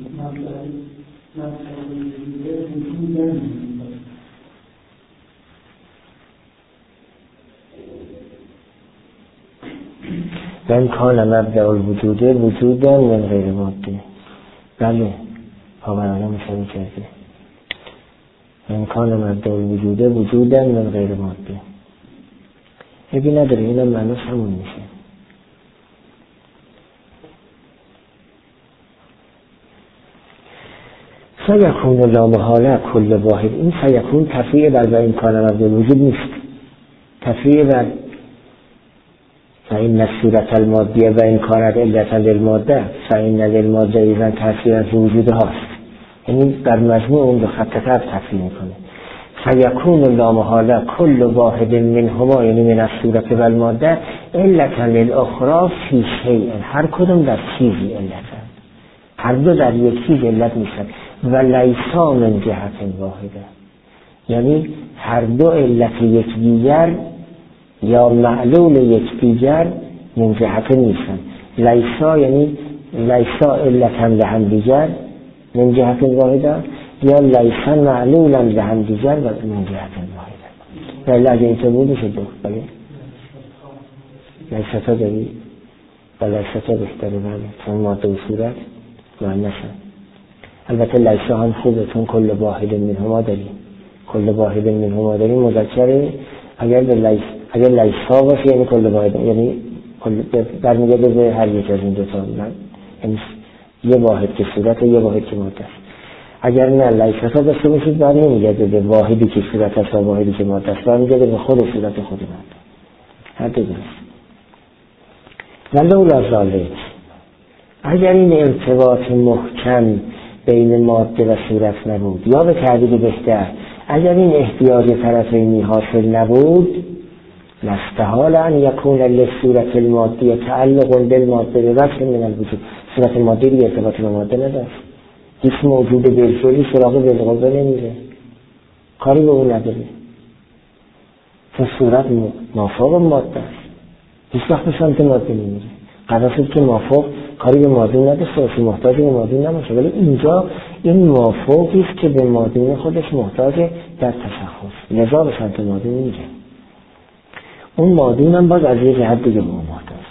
من کان مبدأ الوجود وجودا من غیر ماده. بله پاورانه مشاهده کرده. من کان مبدأ الوجود وجودا من غیر ماده. عیبی نداره، اینم معناش همون میشه. سیکون لا محاله کل واحد، این سیکون تفریع بر و امکان مبدل وجود نیست، تفریع بر فإن صورت المادیه و امکانت علتا للماده فإن للماده ایضا تفریع از وجود هاست، یعنی در مجموع اون دو خط تر تفریع میکنه. سیکون لا محاله کل واحد منهما، یعنی من الصورت و الماده علتا للاخرى فی شیء، هر کدوم در چیزی علتا، هر دو در یک چیز علت میشن. و لیسا من جهت واحده، یعنی هر دو علت یکدیگر یا معلول یکدیگر من جهت نیستن. لیسا یعنی لیسا علتا لهم دیگر من جهت واحده، یا لیسا معلولا لهم دیگر و من جهت واحده. ولی اگه اینطور بوده شد بله لیسا داری و لیسا بهتره بله، چون ماده و صورت معنیشن. البته لیسا هم خوبه چون کل واحد منهما داریم، کل واحد منهما داریم مذکره. اگر لیسا باشه یعنی کل واحد، یعنی برمیگرده به هر یک از این دوتا، یعنی یه واحد که صورت و یه واحد که ماده است. اگر نه لیسا داشته باشید برمیگرده به واحدی که صورت است و واحدی که ماده است، برمیگرده به خود صورت خود ماده، هر دو است. ولولا ذالک، اگر این ارتباط محکم بین ماده و صورت نبود، یا به تعبیر بهتر اگر این احتیاج طرفینی حاصل نبود، لاستحال ان یکون للصورت المادیه تعلق بالماده برفع من الوجود، صورت مادی دیگه ارتباط به ماده نداشت، هیچ موجود بالفعلی سراغ بالقوه نمیره، کاری به اون نداره، چون صورت مافوق ماده است، هیچ وقت به سمت ماده نمیره. قرار شد که مافوق کاری به مادون نداشته، محتاج به مادون نباشه، ولی اینجا این مافوقی است که به مادون خودش محتاج در تشخص، لذا به سمت مادون میره. اون مادون هم باز از یه جهت دیگه به اون محتاج.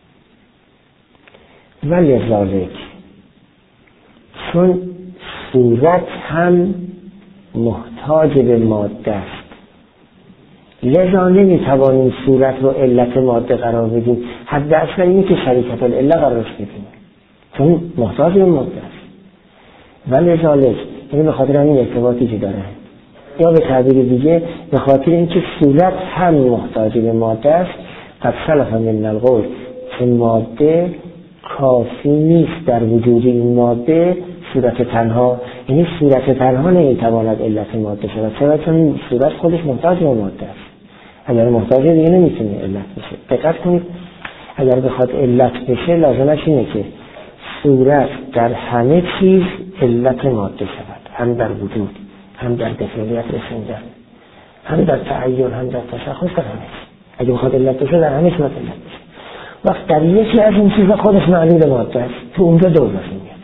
ولی ذالک، چون صورت هم محتاج به ماده است، لذا نمیتوانیم صورت رو علت ماده قرار بدیم، حد اصلا اینه که شریکت العله قرارش بدیم، چون محتاج به ماده است. ولی ذالک، یعنی به خاطر همین ارتباطی که داره، یا به تعبیر دیگه به خاطر اینکه صورت هم محتاج به ماده است، قد سلف من القول، که ماده کافی نیست در وجود این ماده صورت تنها، یعنی صورت تنها نمیتواند علت ماده شود، چرا؟ چون صورت خودش محتاج به ماده است، اگر محتاج دیگه نمیتونه علت بشه. دقت کنید، اگر بخواد علت بشه لازمش اینه که صورت در همه چیز علت ماده شود، هم در وجود، هم در دفعیت رسیدن، هم در تعین، هم در تشخص، در همه چیز. اگه بخواد علت بشه در همه چیز علت بشه. وقت در یکی از این چیزا خودش معلول ماده است، تو اونجا دور میاد.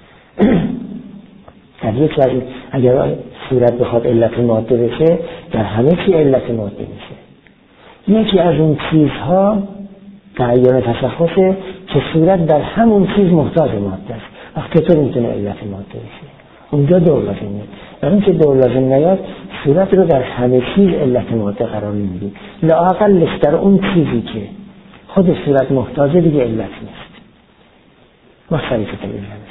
در یکی از اگر صورت بخواد علت ماده بشه، در همه چی علت ماده میشه. یکی از اون چیزها تعین تشخصه که صورت در همون چیز محتاج ماده است. وقتی تو میتونه علت ماده بشه، اونجا دور لازم نیاد. در اون که دور لازم نیاد، صورت رو در همه چیز علت ماده قرار نمیدیم، لااقلش در اون چیزی که خود صورت محتاجه دیگه علت نیست. ما شریکت العله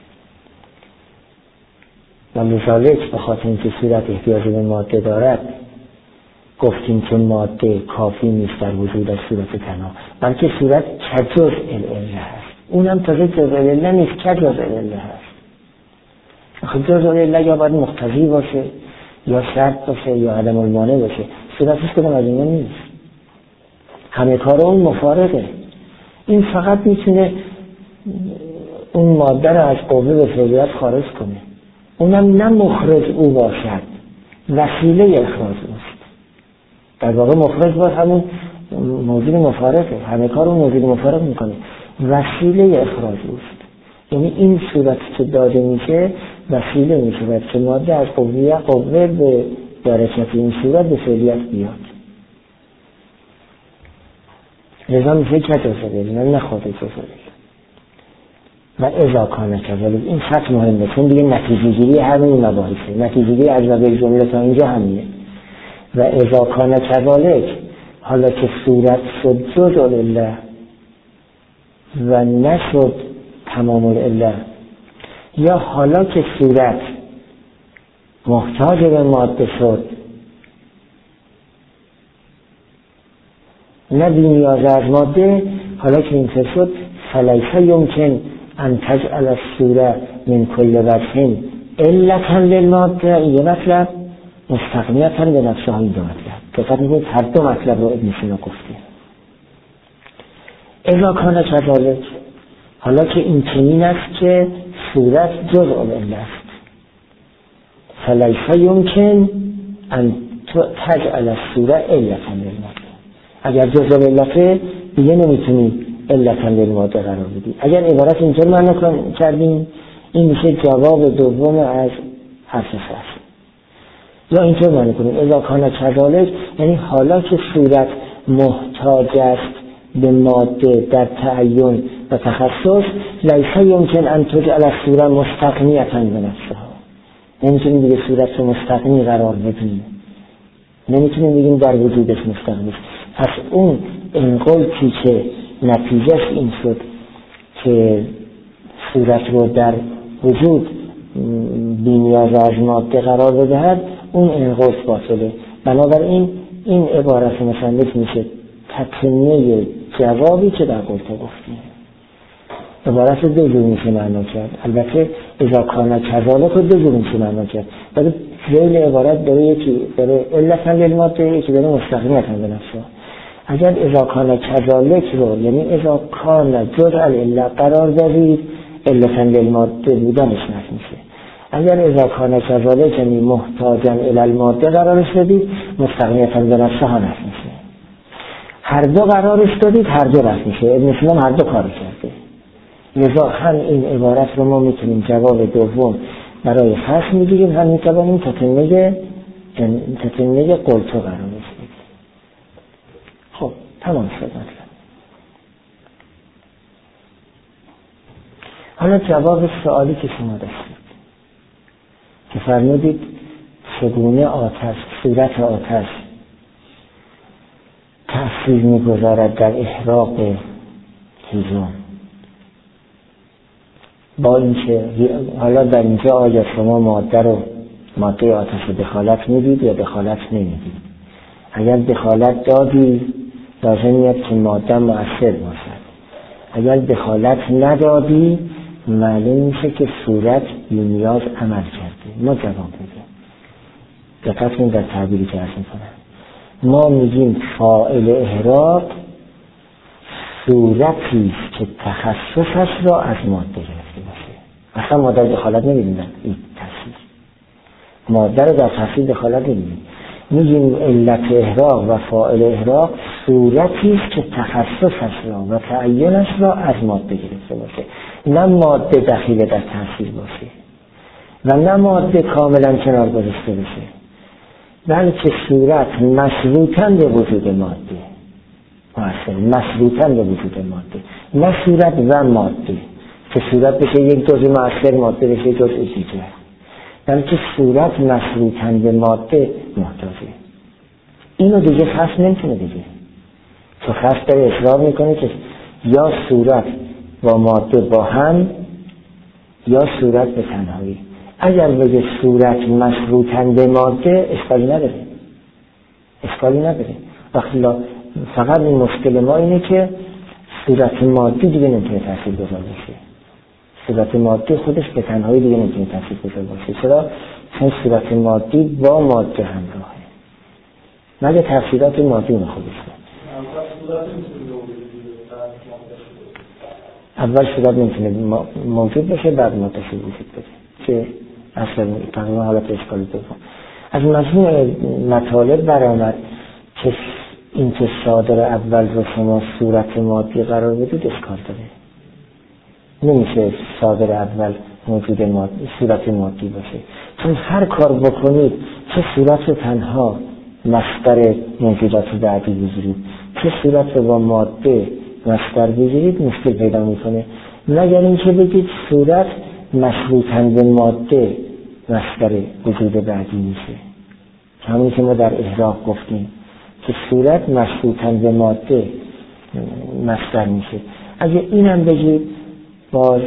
و لذالک، به خاطر اینکه صورت احتیاج به ماده دارد، گفتیم که ماده کافی نیست در وجود از صورت تنها، بلکه صورت کجز العله هست. اونم تازه جز العله نیست، کجز العله هست. خب جز العله یا باید مقتضی باشه، یا شرط باشه، یا عدم المانع باشه. صورت هیچ کدام از اینا نیست، همه کار اون مفارقه. این فقط میتونه اون ماده رو از قوه به فعلیت خارج کنه، اونم نه مخرج او باشد، وسیله اخراج اوست. در واقع مخرج باید همون موجود مفارقه، همه کار اون موجود مفارق میکنه، وسیله اخراج اوست. یعنی این صورت که داده میشه وسیله میشه که ماده از قوه به درجت این صورت به فعلیت بیاد. لذا میشه که جزء نه خود جزء. و اذا کان کذالک، این خط مهمه چون دیگه نتیجه گیری همین مباحثه، نتیجه گیری از نظر جمله تا اینجا همینه. و اذا کان کذالک، حالا که صورت شد جزء العله و نشد تمام العله، یا حالا که صورت محتاج به ماده شد نه بی‌نیاز از ماده، حالا که این شد فلیس یمکن ان تجعل الصوره من کل وجه علتا للماده. یه مطلب مستغنیتا به نفسها، این دو مطلب دقت می‌کنید هر دو مطلب رو ابن سینا گفته. اذا کان کذالک، حالا که این چنین است که صورت جزء العله است، فلیس یمکن ان تجعل الصوره علتا للماده. اگر جزء العله دیگه نمیتونی علتا للماده قرار بدی. اگر عبارت اینطور معنی کردیم این میشه جواب دوم از حرف فصل. یا اینطور معنی کنیم اذا کان کذالک، یعنی حالا که صورت محتاج است به ماده در تعین و تخصص، لیس یمکن ان تجعل الصوره مستغنیه بنفسها. نمیتونیم دیگه صورت رو مستغنی قرار بدیم، نمیتونیم بگیم در وجودش مستغنی. پس اون انقلتی که نتیجهش این شد که صورت رو در وجود بی‌نیاز از ماده قرار بدهد، اون انقلت باطله. بنابراین این عبارت مصنف میشه تتمه جوابی که در قلت گفتیم. عبارت دو جور میشه معنا کرد. البته اذا کان کذالک رو دو جور میشه معنا کرد. ولی ذیل عبارت داره یکی داره علتا للماده، یکی داره مستغنیتا به نفسها. اگر اذا کان کذالک رو یعنی اذا کان جزء العله قرار دادید، علتا للماده بودنش نفی میشه. اگر اذا کان کذالک یعنی محتاجا الی الماده قرارش دادید، مستغنیتا به نفسها نفی میشه. هر دو قرارش دادید هر دو رفت میشه. ابن سینا هر دو کار کرده. لذا هم این عبارت رو ما میتونیم جواب دوم برای فصل میگیریم، هم میتوانیم تتمه قلتو قرارش بدیم. خب تمام شد مطلب. حالا جواب سوالی که شما داشتید که فرمودید چگونه آتش، صورت آتش تأثیر میگذارد در احراق هیزم. با اینکه حالا در اینجا آیا شما ماده آتش رو دخالت میدید یا دخالت نمیدید؟ اگر دخالت دادی لازم میاد که ماده مؤثر باشد. اگر دخالت ندادی معلوم میشه که صورت بی‌نیاز عمل کرده. ما جواب بدیم. دقت کنید در تعبیری که عرض میکنم. ما میگیم فاعل احراق صورتی که تخصصش را از ماده گرفته باشه. اصلا ماده رو دخالت نمیدیم این تفسیر. ماده رو در تفسیر دخالت نمیدیم. میگیم علت احراق و فاعل احراق صورتی است که تخصصش را و تعینش را از ماده گرفته باشه، نه ماده دخیل در تفسیر باشه و نه ماده کاملا کنار گذاشته بشه، بلکه صورت مشروطاً به وجود ماده مشروطاً به وجود ماده، نه صورت و ماده که صورت بشه یک جزء مؤثر، ماده بشه جزء دیگر، بلکه صورت مشروطاً به ماده محتاجه. اینو دیگه خاص نمیتونه دیگه، تو خاص داره اصرار میکنه که یا صورت با ماده با هم یا صورت به تنهایی. اگر بگه صورت مشروطاً به ماده اشکالی نداره. وقتی فقط این مشکل ما اینه که صورت مادی دیگه نمیتونه تاثیرگذار باشه. صورت مادی خودش به تنهایی دیگه نمیتونه تاثیرگذار باشه. چرا؟ چون صورت مادی با ماده همراهه. مگه تفسیرات مادی اون خودشه. اول صورت نمیتونه موجود باشه، بعد ماده وجود بده که اصلا تقریبا حالت اشکالی دوم. از مجموع مطالب برآمد که این که صادر اول رو شما صورت مادی قرار بدید اشکال داره. نمیشه صادر اول موجود مادی صورت مادی باشه، چون هر کار بکنید چه صورت رو تنها مصدر موجودات بعدی بگیرید چه صورت رو با ماده مصدر بگیرید مشکل پیدا میکنه. مگر اینکه بگید صورت مشروطاً به ماده مصدر وجود بعدی میشه، همون که ما در احراق گفتیم که صورت مشروطاً به ماده مصدر میشه. اگه اینم بگید باز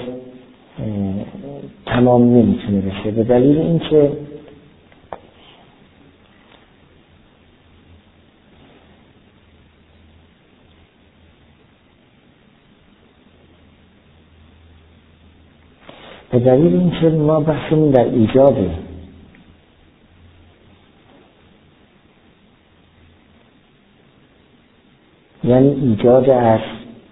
تمام نمیتونه بشه، به دلیل اینکه ما بحثمون در ایجاده. یعنی ایجاد از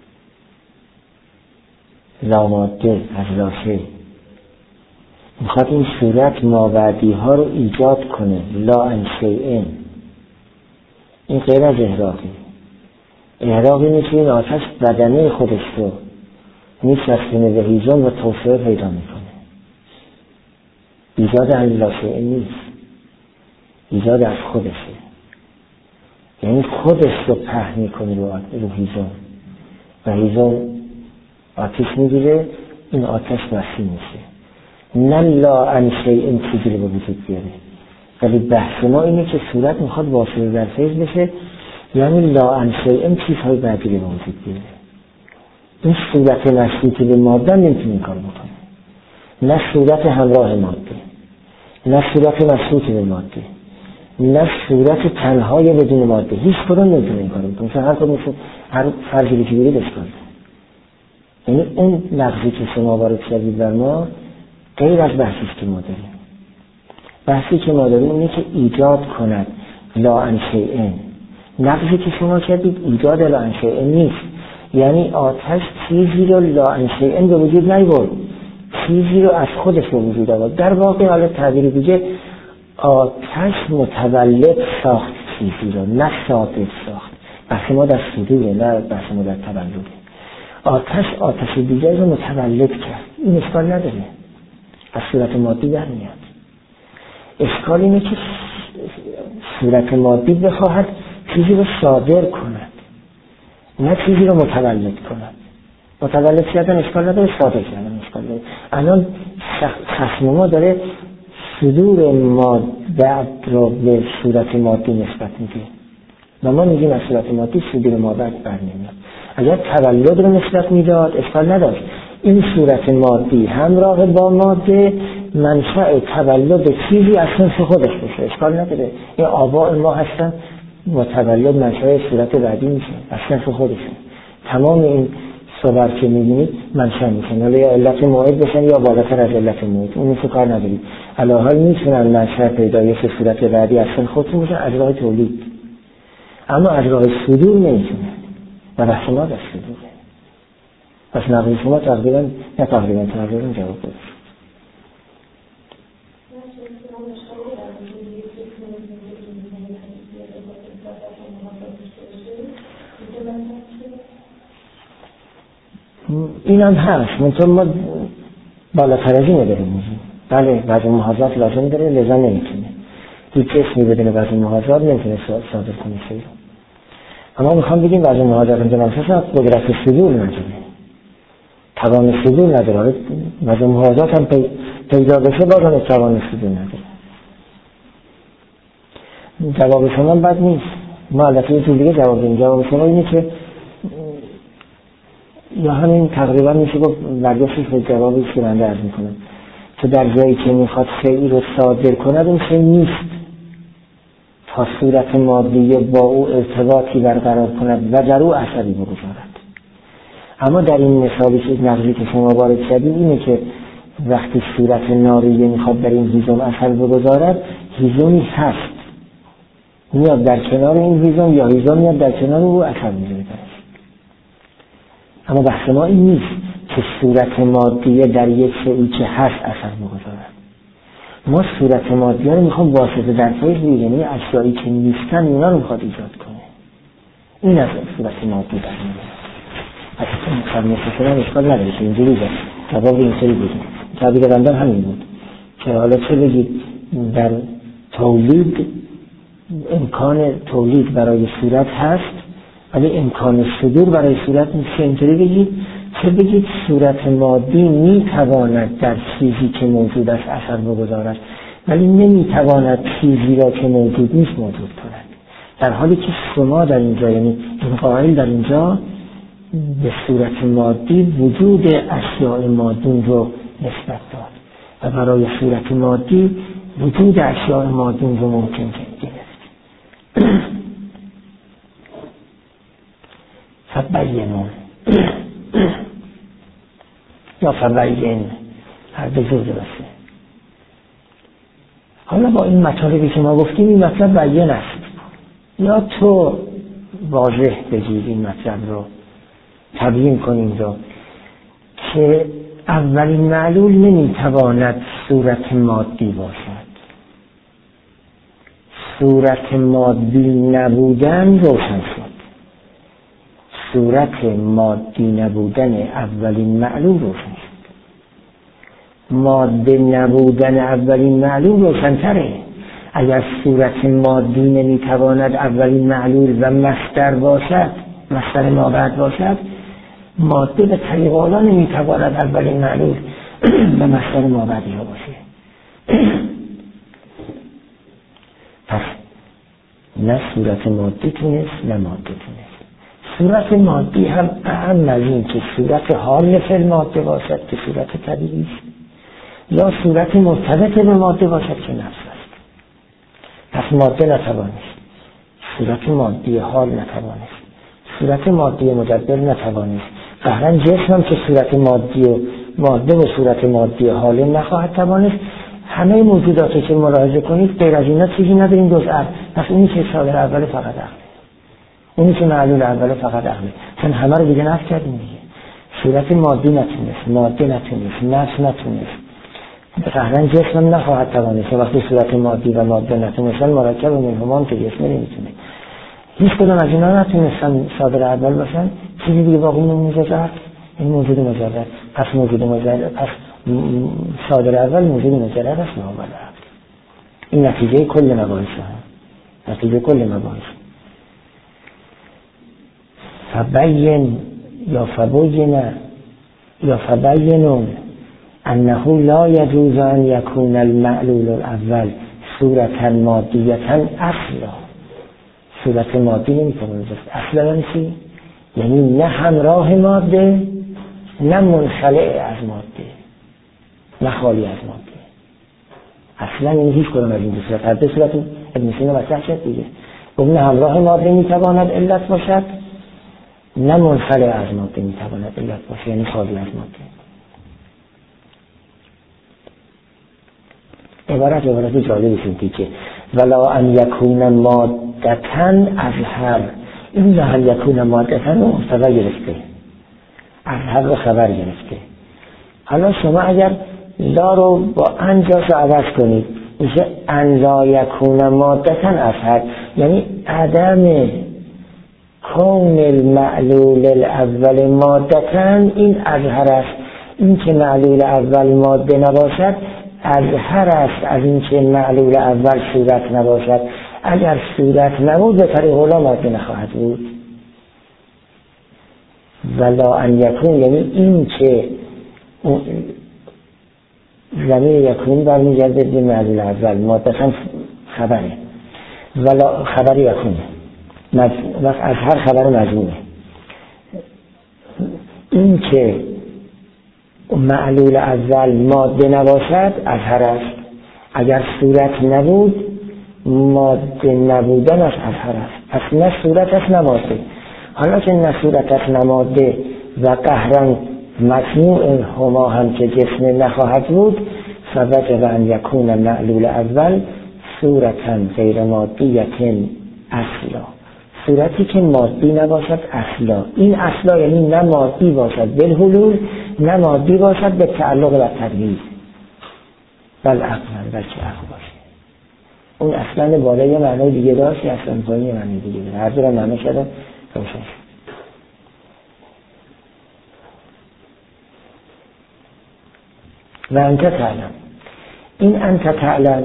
لاماده، از لاشه. میخواد این صورت مابعدی ها رو ایجاد کنه، لا عن شیء. این غیر از احراقی. احراق اینه که این آتش بدنه خودش رو میچسبونه به هیزم و توسعه پیدا میکنه. ایجاد عن لا شیء نیست، ایجاد از خودشه. یعنی خودش رو پهن میکنه رو هیزم و هیزم آتش میگیره، این آتش مسیح میشه. نه لا عن شیء چیزی رو به وجود بیاره. ولی بحث ما اینه که صورت میخواد واسطه در فیض بشه، یعنی لا عن شیء چیزهای بعدی رو به وجود بیاره. این صورت مشروطی به ماده نمیتونه این کار بکنه. نه صورت همراه ماده، نه صورت مشروطی به ماده، نه صورت تنهای بدون ماده. هیچ کدوم نمیتونه این کار بکنه. چون هر کدوم هر فرضی که بگیرید اشکال داره. یعنی اون لفظی که شما وارد کردید بر ما غیر از بحثی که ما داریم. بحثی که ما داریم اینه که ایجاد کند لا عن شیء. لفظی که شما کردید ایجاد لا عن شیء نیست. یعنی آتش چیزی رو لا عن شیء به وجود نیاورد، چیزی رو از خودش به وجود آورد. در واقع حالا تعبیر دیگه آتش متولد ساخت چیزی رو، نه ثابت ساخت. بحث ما در صدوره، نه بحث ما در تولده. آتش دیگر رو متولد کرد. این اشکال نداره، از صورت مادی در میاد. اشکال اینه که صورت مادی بخواهد چیزی رو صادر کند، نه چیزی رو متولد کند. متولد کردن اشکال نداره، صادر کردن اشکال داره. الان خصم ما داره صدور ماده رو به صورت مادی نسبت میده و ما میگیم از صورت مادی صدور ماده برنمیاد. اگر تولد رو نسبت میداد اشکال نداشت. این صورت مادی همراه با ماده منشأ تولد چیزی از صنف خودش بشه، اشکال نداره. این آباء ما هستن و تولد منشأ صورت بعدی میشه، از صنف خودشه. تمام این صور که میبینید منشأ میشن، حالا یا علت موعد بشن یا بالاتر از علت موعد، اون نیست کار ندارید. علاوه میتونن منشأ پیدایش صورت بعدی از صنف خودشون بشن از راه تولید، اما از راه صدور نمیتونن و بحث ما در صدوره. پس نقل شما تقریبا جواب داد. این هم هست، منطور ما بالاتر از اینه داریم میگیم. بله وضع محاضرات لازم داره، لذا نمیتونه هیچ اسمی بدونه وضع محاضرات نمیتونه صادر کنه شیر. اما میخوام بگیم وضع محاضرات اینجا منفسه قدرت صدور نداره، توان صدور نداره. وضع محاضرات هم پیدا بشه بازم توان صدور نداره. جواب شما بد نیست، ما البته یه طور دیگه جواب دیم. جواب شما اینه که یا همین تقریبا میشه گفت برگشتش به جوابی که من عرض میکنم که در جایی که میخواد شیئی رو صادر کند اون شیئی نیست تا صورت مادی با او ارتباطی برقرار کند و در او اثری بگذارد. اما در این مثالی که نقلی که شما وارد کردید اینه که وقتی صورت ناریه میخواد در این هیزم اثر بگذارد، هیزمی هست میاد در کنار این هیزم یا هیزم میاد در کنار او اثر میذاره. اما بحث ما این نیست که صورت مادیه در یک شیئی که هست اثر بگذارد. ما صورت مادیه رو میخوام واسطه در فیض بگیریم، یعنی اشیایی که نیستن اونا رو میخواد ایجاد کنه. این از صورت مادی در میاد. پس این خدمت اشکال نداره که اینجوری بود. جواب اینطوری بود. تعبیر بنده همین بود که حالا چه بگید در تولید امکان تولید برای صورت هست ولی امکان صدور برای صورت نیست. اینطوری بگید چه بگید صورت مادی میتواند در چیزی که موجود است اثر بگذارد ولی نمیتواند چیزی را که موجود نیست موجود کند. در حالی که شما در اینجا، یعنی این قائل در اینجا به صورت مادی وجود اشیاء مادون رو نسبت داد و برای صورت مادی وجود اشیاء مادون رو ممکن گرفت. فبینون یا فبین، هر دو جور درسته. حالا با این مطالبی که ما گفتیم این مطلب بیان است، یا تو واضح بگید این مطلب رو، تبیین کنیم رو که اولین معلول نمیتواند صورت مادی باشد. صورت مادی نبودن روشن شد. صورت مادی نبودن اولین معلول روشن شد. ماده نبودن اولین معلول روشن‌تره. اگر صورت مادی نمیتواند اولین معلول و مصدر باشد، مصدر مابعد باشد، ماده به طریق اولا نمیتواند اولین معلول و مصدر مابعدی ها باشه. پس نه صورت مادی تونست نه ماده تونست. صورت مادی هم اهم از این که صورت حال فعل ماده باشد که صورت طبیعی است، یا صورت مرتبط به ماده باشد که نفس است. پس ماده نتوانست، صورت مادی حال نتوانست، صورت مادی مدبر نتوانست، قهرن جسم هم که صورت مادی و ماده و صورت مادی حال نخواهد توانست. همه موجوداتی که ملاحظه کنید غیر از اینا چیزی نداریم جز عقل. پس اونی که صادر اول فقط عقله، اونی که معلول اول فقط عقله. چون همه رو دیگه نفی کردیم دیگه. صورت مادی نتونست، ماده نتونست، نفس نتونست، قهرن جسم هم نخواهد توانست. وقتی صورت مادی و ماده نتونستن مرکب و منهمان که جسم نمیتونه. هیچ کدوم از اینا نتونستن صادر اول باشن، چیزی دیگه باقی نمیشه جز این موجود مجرد. پس موجود مجرد، پس صادر اول موجود مجرد است. ناول این نتیجه کل مباحث هم، نتیجه کل مباحث. فبین یا فبین یا فبینون انه لا یجوز ان یکون المعلول الاول صورتا مادیتا اصلا. صورت مادی نمیتونه اصلا. یعنی چی؟ یعنی نه همراه ماده نه منخلع از ماده نه خالی از ماده. اصلا این هیچ کدوم از این دو صورت، هر دو صورت ابن سینا مطرح شد دیگه. نه همراه ماده میتواند علت باشد نه منخلع از ماده میتواند علت باشد، یعنی خالی از ماده. عبارت جالبی شدی که ولا ان یکون مادتن اظهر، این لحل یکون مادتن رو مبتدا گرفته، اظهر رو خبر گرفته. حالا شما اگر لا رو با انجاش رو عوض کنید میشه ان لا یکون مادتن اظهر، یعنی عدم کون المعلول الاول مادتن این اظهر است. این که معلول اول ماده نباشد اظهر است از این که معلول اول صورت نباشد. اگر صورت نبود به طریق اولا ماده نخواهد بود. ولا ان یکون یعنی این که ضمیر یکون برمیگرده به معلول اول، ماده هم خبره، ولا خبر یکونه وقت از هر خبر مضمونه. این که معلول اول ماده نباشد اظهر است. اگر صورت نبود ماده نبودن از اظهر است. پس نه صورت است نه ماده. حالا که نه صورت است نه ماده و قهرن مجموع هما هم که جسم نخواهد بود، فوجب ان یکون معلول اول صورتا غیر مادیتن اصلا. صورتی که مادی نباشد اصلا. این اصلا یعنی نه مادی باشد بالحلول نه مادی باشد به تعلق و تدریج، بل عقل بلکه عقل باشه. اون اصلا بالا یه معنی دیگه داشت، اصلا پایین یه معنی دیگه داشت. هر دو معنی شده روشن شد. و انت تعلم، این انت تعلم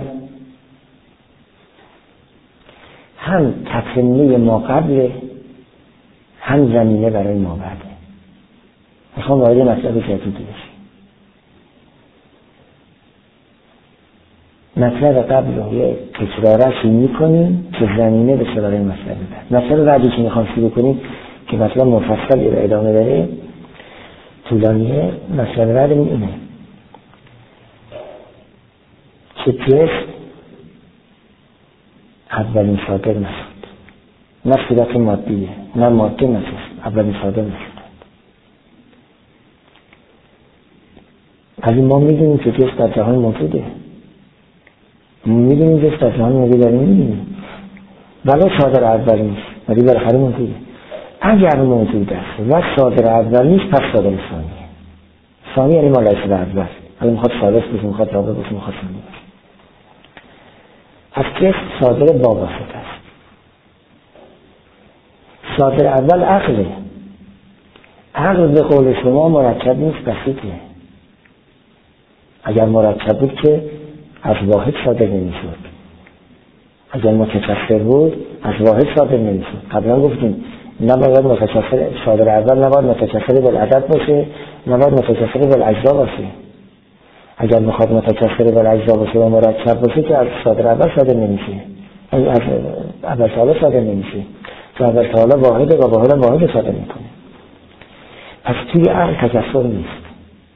هم تطمینه ما قبله هم زمینه برای ما بعده. میخوام وارد مطلب جدیدی بشیم. مطلب قبل رو یه تکرارش میکنیم که زمینه به سراغ مطلب بعد. مطلب بعدی که میخوام شروع کنیم که مطلب مفصلی رو ادامه داره، طولانیه. مطلب بعد اینه که تست اولین صادر نشد، نه صورت مادیه نه ماده نشد، اولین صادر نشد. ولی ما میدونیم که تست در جهان موجوده، میدونیم که در جهان موجود داریم، میدونیم ولی صادر اول نیست، ولی بالاخره موجوده. اگر موجود است و صادر اول نیست پس صادر ثانیه. ثانی یعنی ما لایسه در اول، حالا میخواد ثالث بشه، میخواد رابع بشه، میخواد ثانی بشه. از تست صادر با واسطه است. صادر اول عقله. عقل به قول شما مرکب نیست، بسیطه. اگر مرکب بود که از واحد صادر نمیشد، اگر متکثر بود از واحد صادر نمیشد. قبلا گفتیم نباید متکثر صادر اول نباید متکثر بالعدد باشه، نباید متکثر بالاجزا باشه. اگر میخواد متکثر بالاجزا باشه و مرکب باشه که از صادر اول صادر نمیشه، از اول تعالی صادر نمیشه، که اول تعالی واحده و واحد صادر میکنه. پس توی عقل تکثر نیست.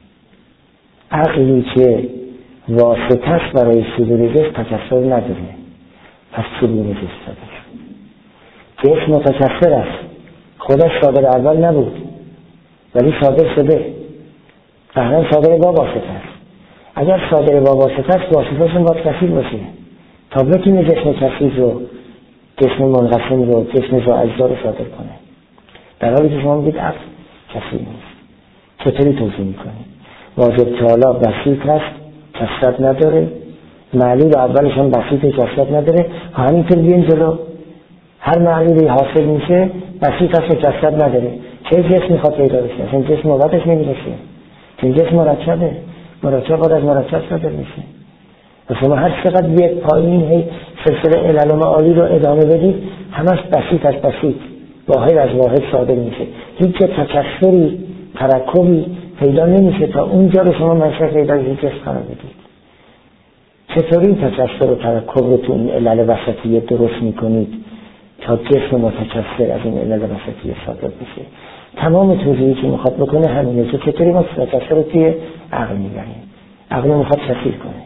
عقلی که واسطه است برای صدور جسم تکثر نداره. پس چگونه جسم صادر شد؟ جسم متکثر است، خودش صادر اول نبود ولی صادر شده، فهرن صادر با واسطه است. اگر صادر با واسطه است واسطهشون باید کثیر باشه تا بتونه جسم کثیر رو، جسم منقسم رو، جسم با اجزا رو صادر کنه. در حالی که شما میگید عقل کثیر نیست. چطوری توضیح میکنه؟ واجب تعالی بسیط هست، کثرت نداره. معلول اولش هم بسیط، کثرت نداره. همینطور بیان جلو هر معلولی حاصل میشه بسیط هست و کثرت نداره. چه جسم میخواد پیدا بشه؟ اصلا جسم وقتش نمیرسه. چون جسم مرکبه، مرکب باید از مرکب صادر میشه. و شما هر چقدر بیاد پایین هی سلسله علل و معالی رو ادامه بدید همش بسیط از بسیط، واحد از واحد صادر میشه. هیچ تکثری ترکبی پیدا نمیشه تا اونجا رو شما منشأ پیدای جسم قرار بدید. چطوری تکثر و ترکب رو تو این علل وسطیه درست میکنید تا جسم متکثر از این علل وسطیه صادر بشه؟ تمام توضیحی که میخواد بکنه همینه که چطوری ما تکثر رو توی عقل میبریم. عقل میخواد کثیر کنه،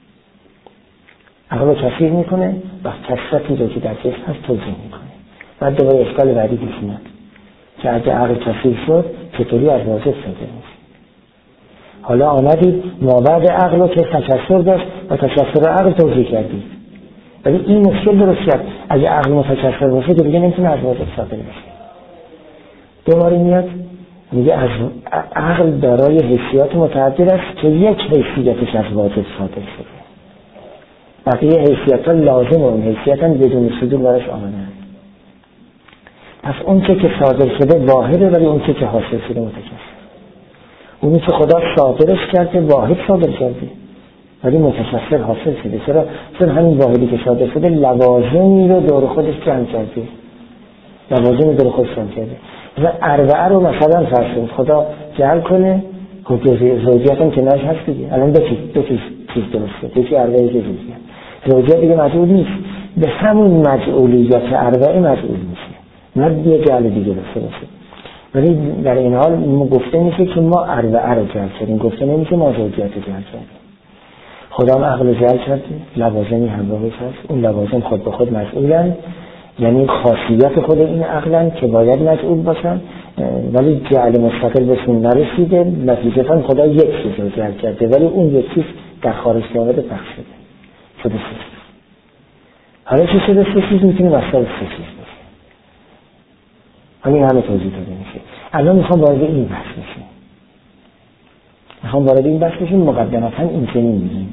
عقل رو کثیر میکنه و کثرتی رو که در جسم هست توضیح میکنه. بعد دوباره اشکال بعدی پیش میاد که اگه عقل کثیر شد چطوری از واجب صادر میشه. حالا آمدید ما بعد عقل رو که تکثر داشت و تکثر عقل توضیح کردید، ولی این مشکل درست کرد. اگه عقل متکثر باشه دیگه نمیتونه از واجب صادر بشه. دوباره میاد میگه از عقل دارای حیثیات متعدد است که یک حیثیتش از واجب صادر شده، بقیه حیثیت ها لازم اون حیثیت هم بدون صدور برش آمدن. پس اون که صادر شده واحده ولی اون که حاصل شده متکثر. اونی که خدا صادرش کرده واحد صادر کرده ولی متکثر حاصل شده. چرا همین واحدی که صادر شده لوازمی رو دور خودش جمع کرده، لوازمی دور خودش جمع کرده. و اربعه رو مثلا فرض کنید خدا جعل کنه، خب زوجیت هم کنارش هست دیگه. الان دو چیز درسته، یکی اربعه یکی زوجیت. زوجیت دیگه مجعول نیست، به همون مجعولیت اربعه مجعول میشه، نه یه جعل دیگه داشته باشه. ولی در این حال گفته میشه که ما اربعه رو جعل کردیم، گفته نمیشه ما زوجیت رو جعل کردیم. خدا هم عقل جعل کرده، لوازمی همراهش هست، اون لوازم خود به خود مجعولن، یعنی خاصیت خود این عقلن که باید مجعول باشن ولی جعل مستقل بهشون نرسیده. نتیجتا خدا یک چیز رو جعل کرده ولی اون یک چیز در خارج واحد پخش شده. حالا چه شده؟ سه چیز میتونه مصدر سه چیز باشه. همین همه توضیح داده میشه. الان میخوام وارد این بحث بشیم. مقدمتا این چنین میگیم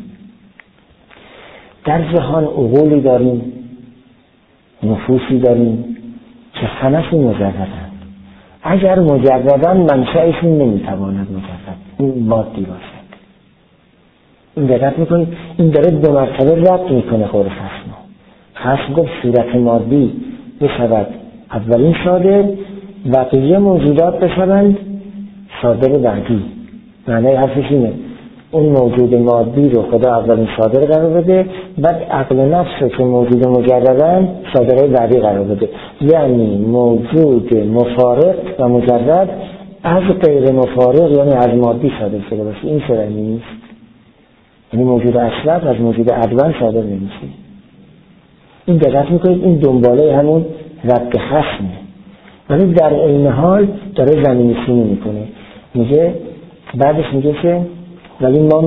در جهان عقولی داریم، نفوسی داریم که همشون مجردن. اگر مجردن منشأشون نمیتواند مجرد این مادی باشد. این دقت میکنید، این داره دو مرتبه ربط میکنه قول خصم گفت صورت مادی بشود اولین صادر، بقیه موجودات بشوند صادر بعدی. معنی حرفش اینه اون موجود مادی رو خدا اولین صادر قرار بده، بعد عقل و نفس رو که موجود مجردن صادره بعدی قرار بده. یعنی موجود مفارق و مجرد از غیر مفارق یعنی از مادی صادر شده باشه. این چرا نیست؟ یعنی موجود اصلت از موجود ادوان صادر نمیشه. این دقت میکنید این دنباله همون رد خصمه، ولی در این حال داره زمین سینی میکنه. میگه بعدش میگه که ولی ما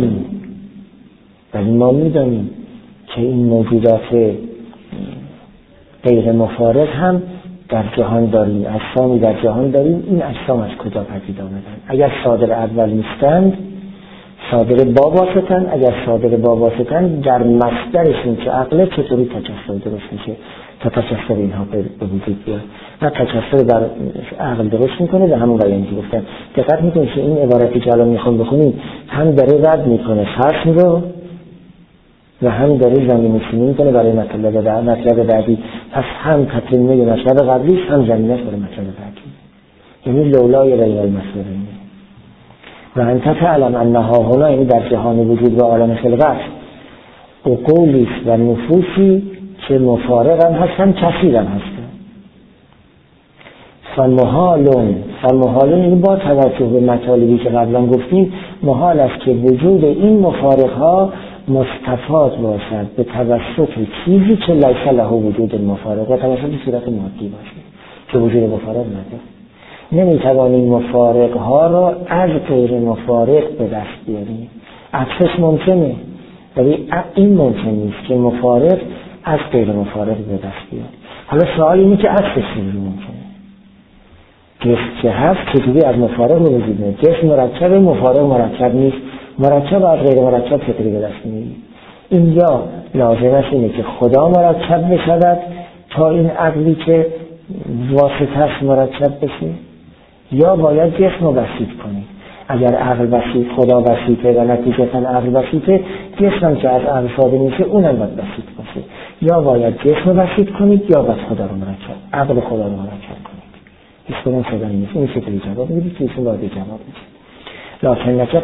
میدانیم که این موجودات غیر مفارق هم در جهان داریم، اجسامی در جهان داریم. این اجسام از کجا پدید آمدن؟ اگر صادر اول نیستند صادر با واسطن، اگر صادر با واسطن در مصدرشون که عقله چطوری تجسر درست میشه تا تجسر اینها به وجود بیاد و تجسر در عقل درست میکنه و همون بیانی که گفتن. دقت میکنید که این عبارتی که الان میخوام بخونیم هم داره رد میکنه خصم رو و هم داره زمین نشینی میکنه برای مطلب بعدی. پس هم تطمیه مطلب قبلی هم زمینش برای مطلب بعدی، یعنی لولای رای المسئولین و انت تعلم انها هنا، یعنی در جهان وجود و عالم خلقت عقولی و نفوسی که مفارق هم هستن کثیر هم هستن. فمحالون یعنی با توجه به مطالبی که قبلا گفتیم محال است که وجود این مفارق ها مستفاد باشد به توسط چیزی که لیس له وجود مفارق و توسط صورت مادی باشه که وجود مفارق نداره. نمیتوانیم مفارق ها را از غیر مفارق به دست بیاریم. عکسش ممکنه ولی این ممکن نیست که مفارق از غیر مفارق به دست بیاد. حالا سوال اینه که عکسش ممکنه. جسم که هست چطوری از مفارق به وجود میاد؟ جسم مرکب، مفارق مرکب نیست. مرکب از غیر مرکب چطوری به دست میاد؟ این یا لازم است اینه که خدا مرکب بشود تا این عقلی که واسطه است مرکب بشه، یا باید جسم رو بسیط کنید. اگر عقل بسیط، خدا بسیطه و نتیجتا عقل بسیطه، جسم که از عقل صادر میشه اونم باید بسیط باشه. یا باید جسم رو بسیط کنید یا باید خدا رو مرکب، عقل خدا رو مرکب کنید. هیچ کدوم شدن نیست. این چطوری جواب میدید که ایشون باید جواب میشه. لکنک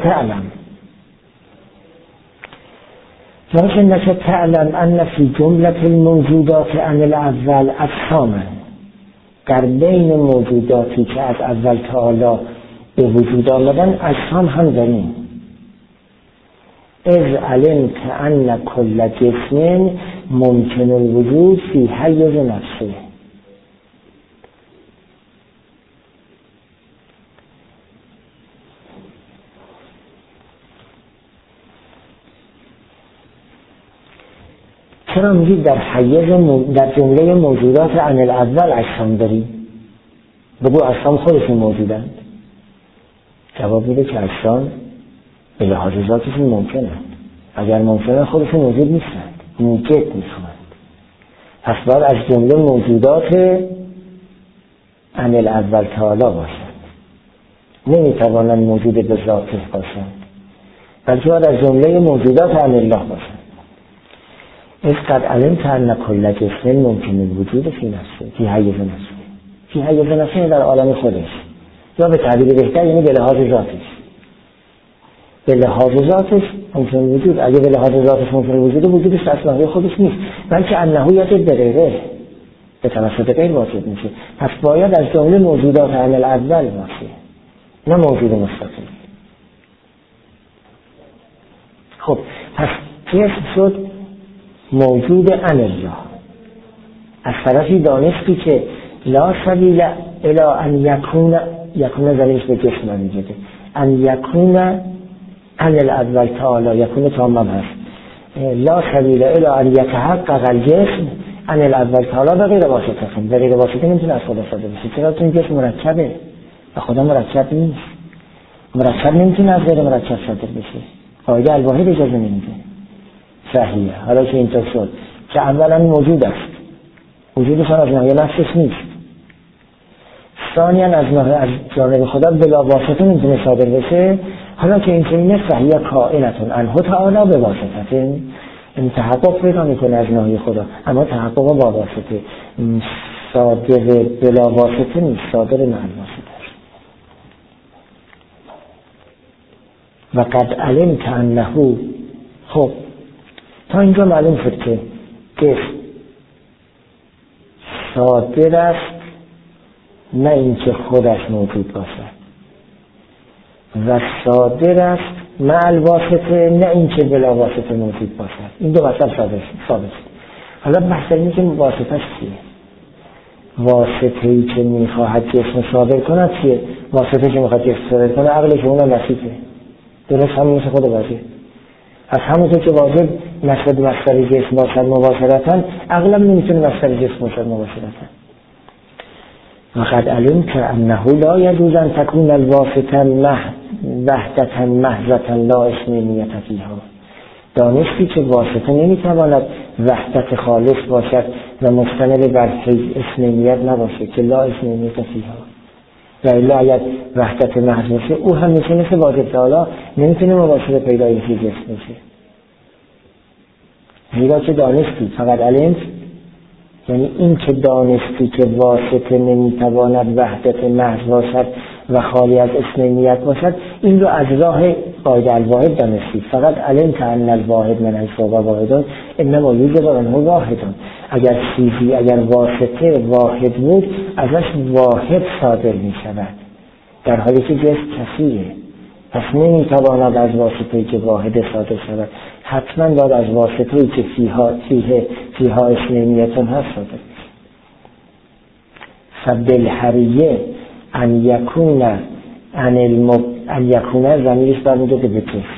تعلم ان فی جملة الموجودات عن الاول اجساما، در بین موجوداتی که از اول تا حالا به وجود آمدن اجسام هم داریم. اذ علمت ان کل جسم ممکن الوجود فی حیز نفسه. چرا میگید در حیز در جمله موجودات عن الاول اجسام داریم؟ بگو اجسام خودشون موجودند. جواب میده که اجسام به لحاظ ذاتشون ممکنند. اگر ممکنه خودشون موجود نیستند، موجد نیستند. پس باید از جمله موجودات عن الاول تعالی باشند. نمیتوانند موجود به ذاتش باشند، بلکه باید از جمله موجودات عن الله باشند. از قد علمت ان کل جسم ممکن الوجود فی نفسه، فی حیز نفسه. فی حیز نفسه در عالم خودش، یا به تعبیر بهتر یعنی به لحاظ ذاتش. به لحاظ ذاتش ممکن وجود. اگه به لحاظ ذاتش ممکن وجود، وجودش اصلا خودش نیست، بلکه انه یاد به به توسط غیر واجد میشه. پس باید از جمله موجودات عن الاول باشه، نه موجود مستقل. خب پس جسم شد موجود عن الله. از طرفی دانستی که لا سبیل الی ان یکون زلیش به جسم میگه، ان یکون عن الاول تعالی، یکون تمام هست. لا سبیل الی ان یتحقق الجسم عن الاول تعالی به غیر واسطه. به غیر واسطه نمیتونه از خدا صادر بشه، چرا؟ چون جسم مرکبه و خدا مرکب نیست. مرکب نمیتونه از غیر مرکب صادر بشه. قاعده الواحد اجازه نمیده. صحیحه. حالا که اینطور شد که اولا موجود است، وجودش از ناحیه نفسش نیست. ثانیاً از جانب خدا بلا واسطه نمیتونه صادر بشه. حالا که اینطوری صحیح کائنتون انه تعالی به واسطه، این تحقق پیدا میکنه از ناحیه خدا، اما تحقق با واسطه. صادر بلا واسطه نیست، صادر مع واسطه. و قد علمت انه. خب تا اینجا معلوم شد که جسم صادر است، نه اینکه خودش موجود باشد، و صادر است مع الواسطه، نه اینکه بلا واسطه موجود باشد. این دو مسئله ثابت. حالا بحث اینه که واسطه چیه؟ واسطه‌ای که میخواهد جسم صادر کند چیه؟ واسطه که میخواهد جسم صادر کنه عقل که اونم وسیطه. درست همون مثل خود واجب. از همونطور که واجب نشد مصدر جسم باشد مباشرتاً، عقلم نمیتونه مصدر جسم باشد مباشرتاً. وقد علمت انه لا يجوز ان تكون الواسطه وحدة محضة لا اثنینیة فیها. دانستی که واسطه نمیتواند وحدت خالص باشد و مستند بر اثنینیت نباشه، که لا اثنینیة فیها. و الا اگر وحدت محض باشه او هم مثل واجب تعالی نمیتونه مباشر پیدایی که جسم بشه. زیرا که دانستی، فقط علمت یعنی این که دانستی که واسطه نمیتواند وحدت محض باشد و خالی از اثنینیت باشد، این رو از راه قاعده الواحد دانستی. فقط علمت ان الواحد من حیث هو واحد انما یوجب عنه واحد. اگر چیزی اگر واسطه واحد بود ازش واحد صادر می شود، در حالی که جسم کثیره، پس نمیتواند از واسطه‌ای که واحد صادر شود، حتما باید از واسطه‌ای که فیها اثنینیتون هست صادر. فبالحریه ان یکون ضمیرش برمیگرده به جسم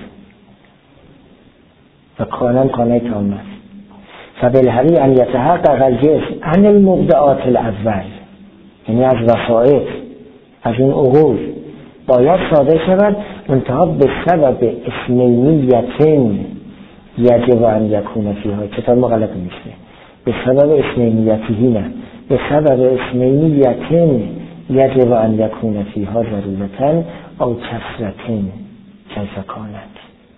و کانن کانه تام است. فبالحریه ان یتحقق الجسم عن المبدعات الاول، یعنی از وسائط، از اون عقول باید صادر شود، منتها به سبب اثنینیتین یجب ان یکون فیها. کتاب مغلط میشه، به سبب اثنینیتی نه، به سبب اثنینیتین یجب ان یکون فیها ضرورتن او کثرتین کیف کانت.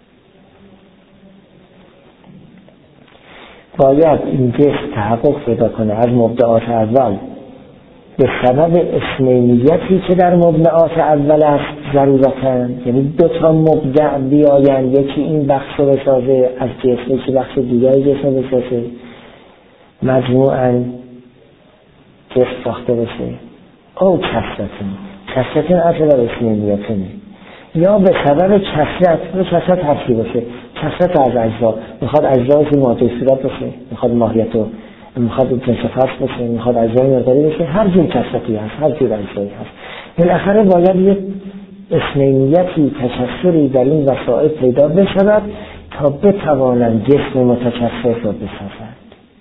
باید این جسم تحقق پیدا کنه از مبدعات اول به سبب اثنینیتی که در مبدعات اول است ضرورتاً، یعنی دو تا مبدع بیاین، یکی این بخش رو بسازه از جسم، یکی بخش دیگری جسم بسازه، مجموعاً جسم ساخته بشه. او کثرتاً اصل و اثنینیتونه، یا به سبب کثرت حرفی باشه، کثرت از اجزا، میخواد اجزای که ماده صورت باشه، میخواد ماهیتو، میخواد جنسفرس باشه، میخواد اجزای مقداری باشه، هر جور کثرتی هست، هر جور اجزایی هست. بالاخره باید یک اثنینیتی تکثری در این وسائل پیدا بشود تا بتوانند جسم متکثر را بسازند.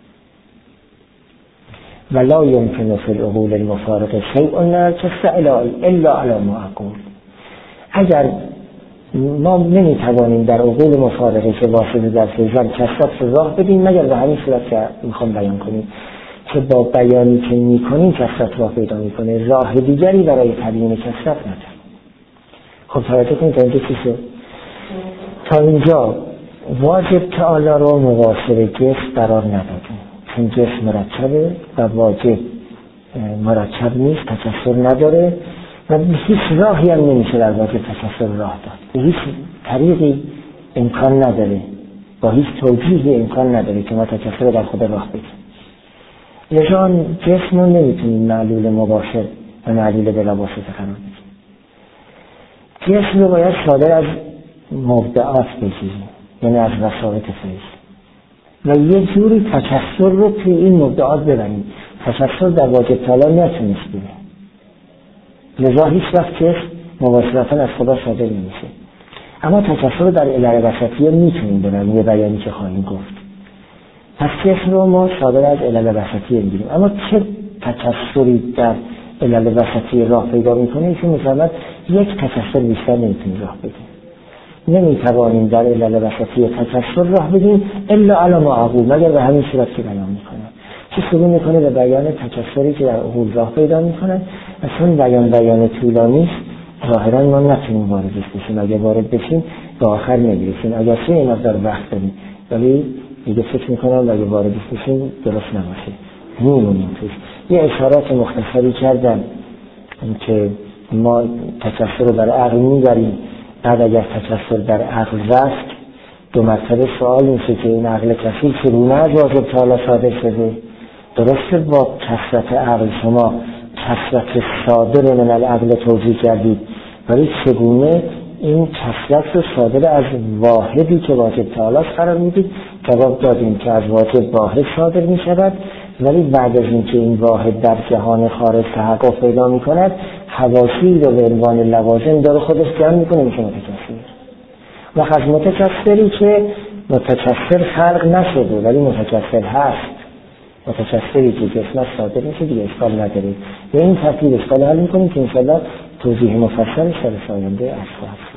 ولا يمكن في العقول المفارقه شيء ناقص الا على ما اقول. اگر ما نمیتوانیم در عقول مفارقه که واسطه در فیضان کثرت راه بدیم مگر به همین صورت که میخوام بیان کنیم که با بیانی که میکنیم کثرت راه پیدا میکنه، راه دیگری برای تبیین کثرت نداریم. خب توجه کنید تا اینجا چی شد؟ تا اینجا واجب تعالی رو مواصل جسم قرار ندادیم، چون جسم مرکبه و واجب مرکب نیست، تکثر نداره و به هیچ راهی هم نمیشه در واجب تکثر راه داد، به هیچ طریقی امکان نداره، با هیچ توجیهی امکان نداره که ما تکثر در خود راه بدیم. لذا جسم رو نمیتونیم معلول مباشر و معلول بلا واسطه قرار بدیم. جسم رو باید صادر از مبدعات بگیریم، یعنی از وسائط فیض، و یه جوری تکثر رو توی این مبدعات ببریم. تکثر در واجب تعالی نتونست ببریم، لذا هیچ وقت جسم مباشرتاً از خدا صادر نمیشه. اما تکثر در علل وسطیه میتونیم ببریم، یه بیانی که خواهیم گفت. پس جسم رو ما صادر از علل وسطیه میگیریم، اما چه تکثری در علل وسطیه راه پیدا میکنه؟ ایشون میفرماید یک تکثر بیشتر نمیتونیم راه بدیم. نمیتوانیم در علل وسطیه تکثر راه بدیم الا علی ما اقول، مگر به همین صورت که بیان میکنه. که شروع میکنه به بیان تکثری که در عقول راه پیدا میکنه، اصلا بیان طولانی است، ظاهرا ما نتونیم واردش بشیم. اگر وارد بشیم به آخر نمیرسیم، اگر چه این مقدار وقت داریم، ولی دیگه فکر میکنم اگر واردش بشیم درست نباشه، میمونیم توش. یه اشارات مختصری کردم که ما تکثر رو برای عقل میبریم بعد اگر تکثر در عقل رفت، دو مرتبه سوال میشه که این عقل کثیر چگونه از واجب تعالی صادر شده؟ درسته با کثرت عقل شما کثرت صادر من العقل توجیه کردید، ولی چگونه این کثرت رو صادر از واحدی که واجب تعالی قرار میدید؟ جواب دادیم که از واجب واحد صادر می شود، ولی بعد از اینکه این واحد در جهان خارج تحقق پیدا می کند، حواسی رو به عنوان لوازم داره خودش جمع می کنه میشه متکثر. و از متکثری که متکثر خلق نشده ولی متکثر هست، متکثری که جسمش صادر میشه دیگه اشکال نداره. به این ترتیب اشکال حل میکنیم که انشاءالله توضیح مفصل سر آینده است.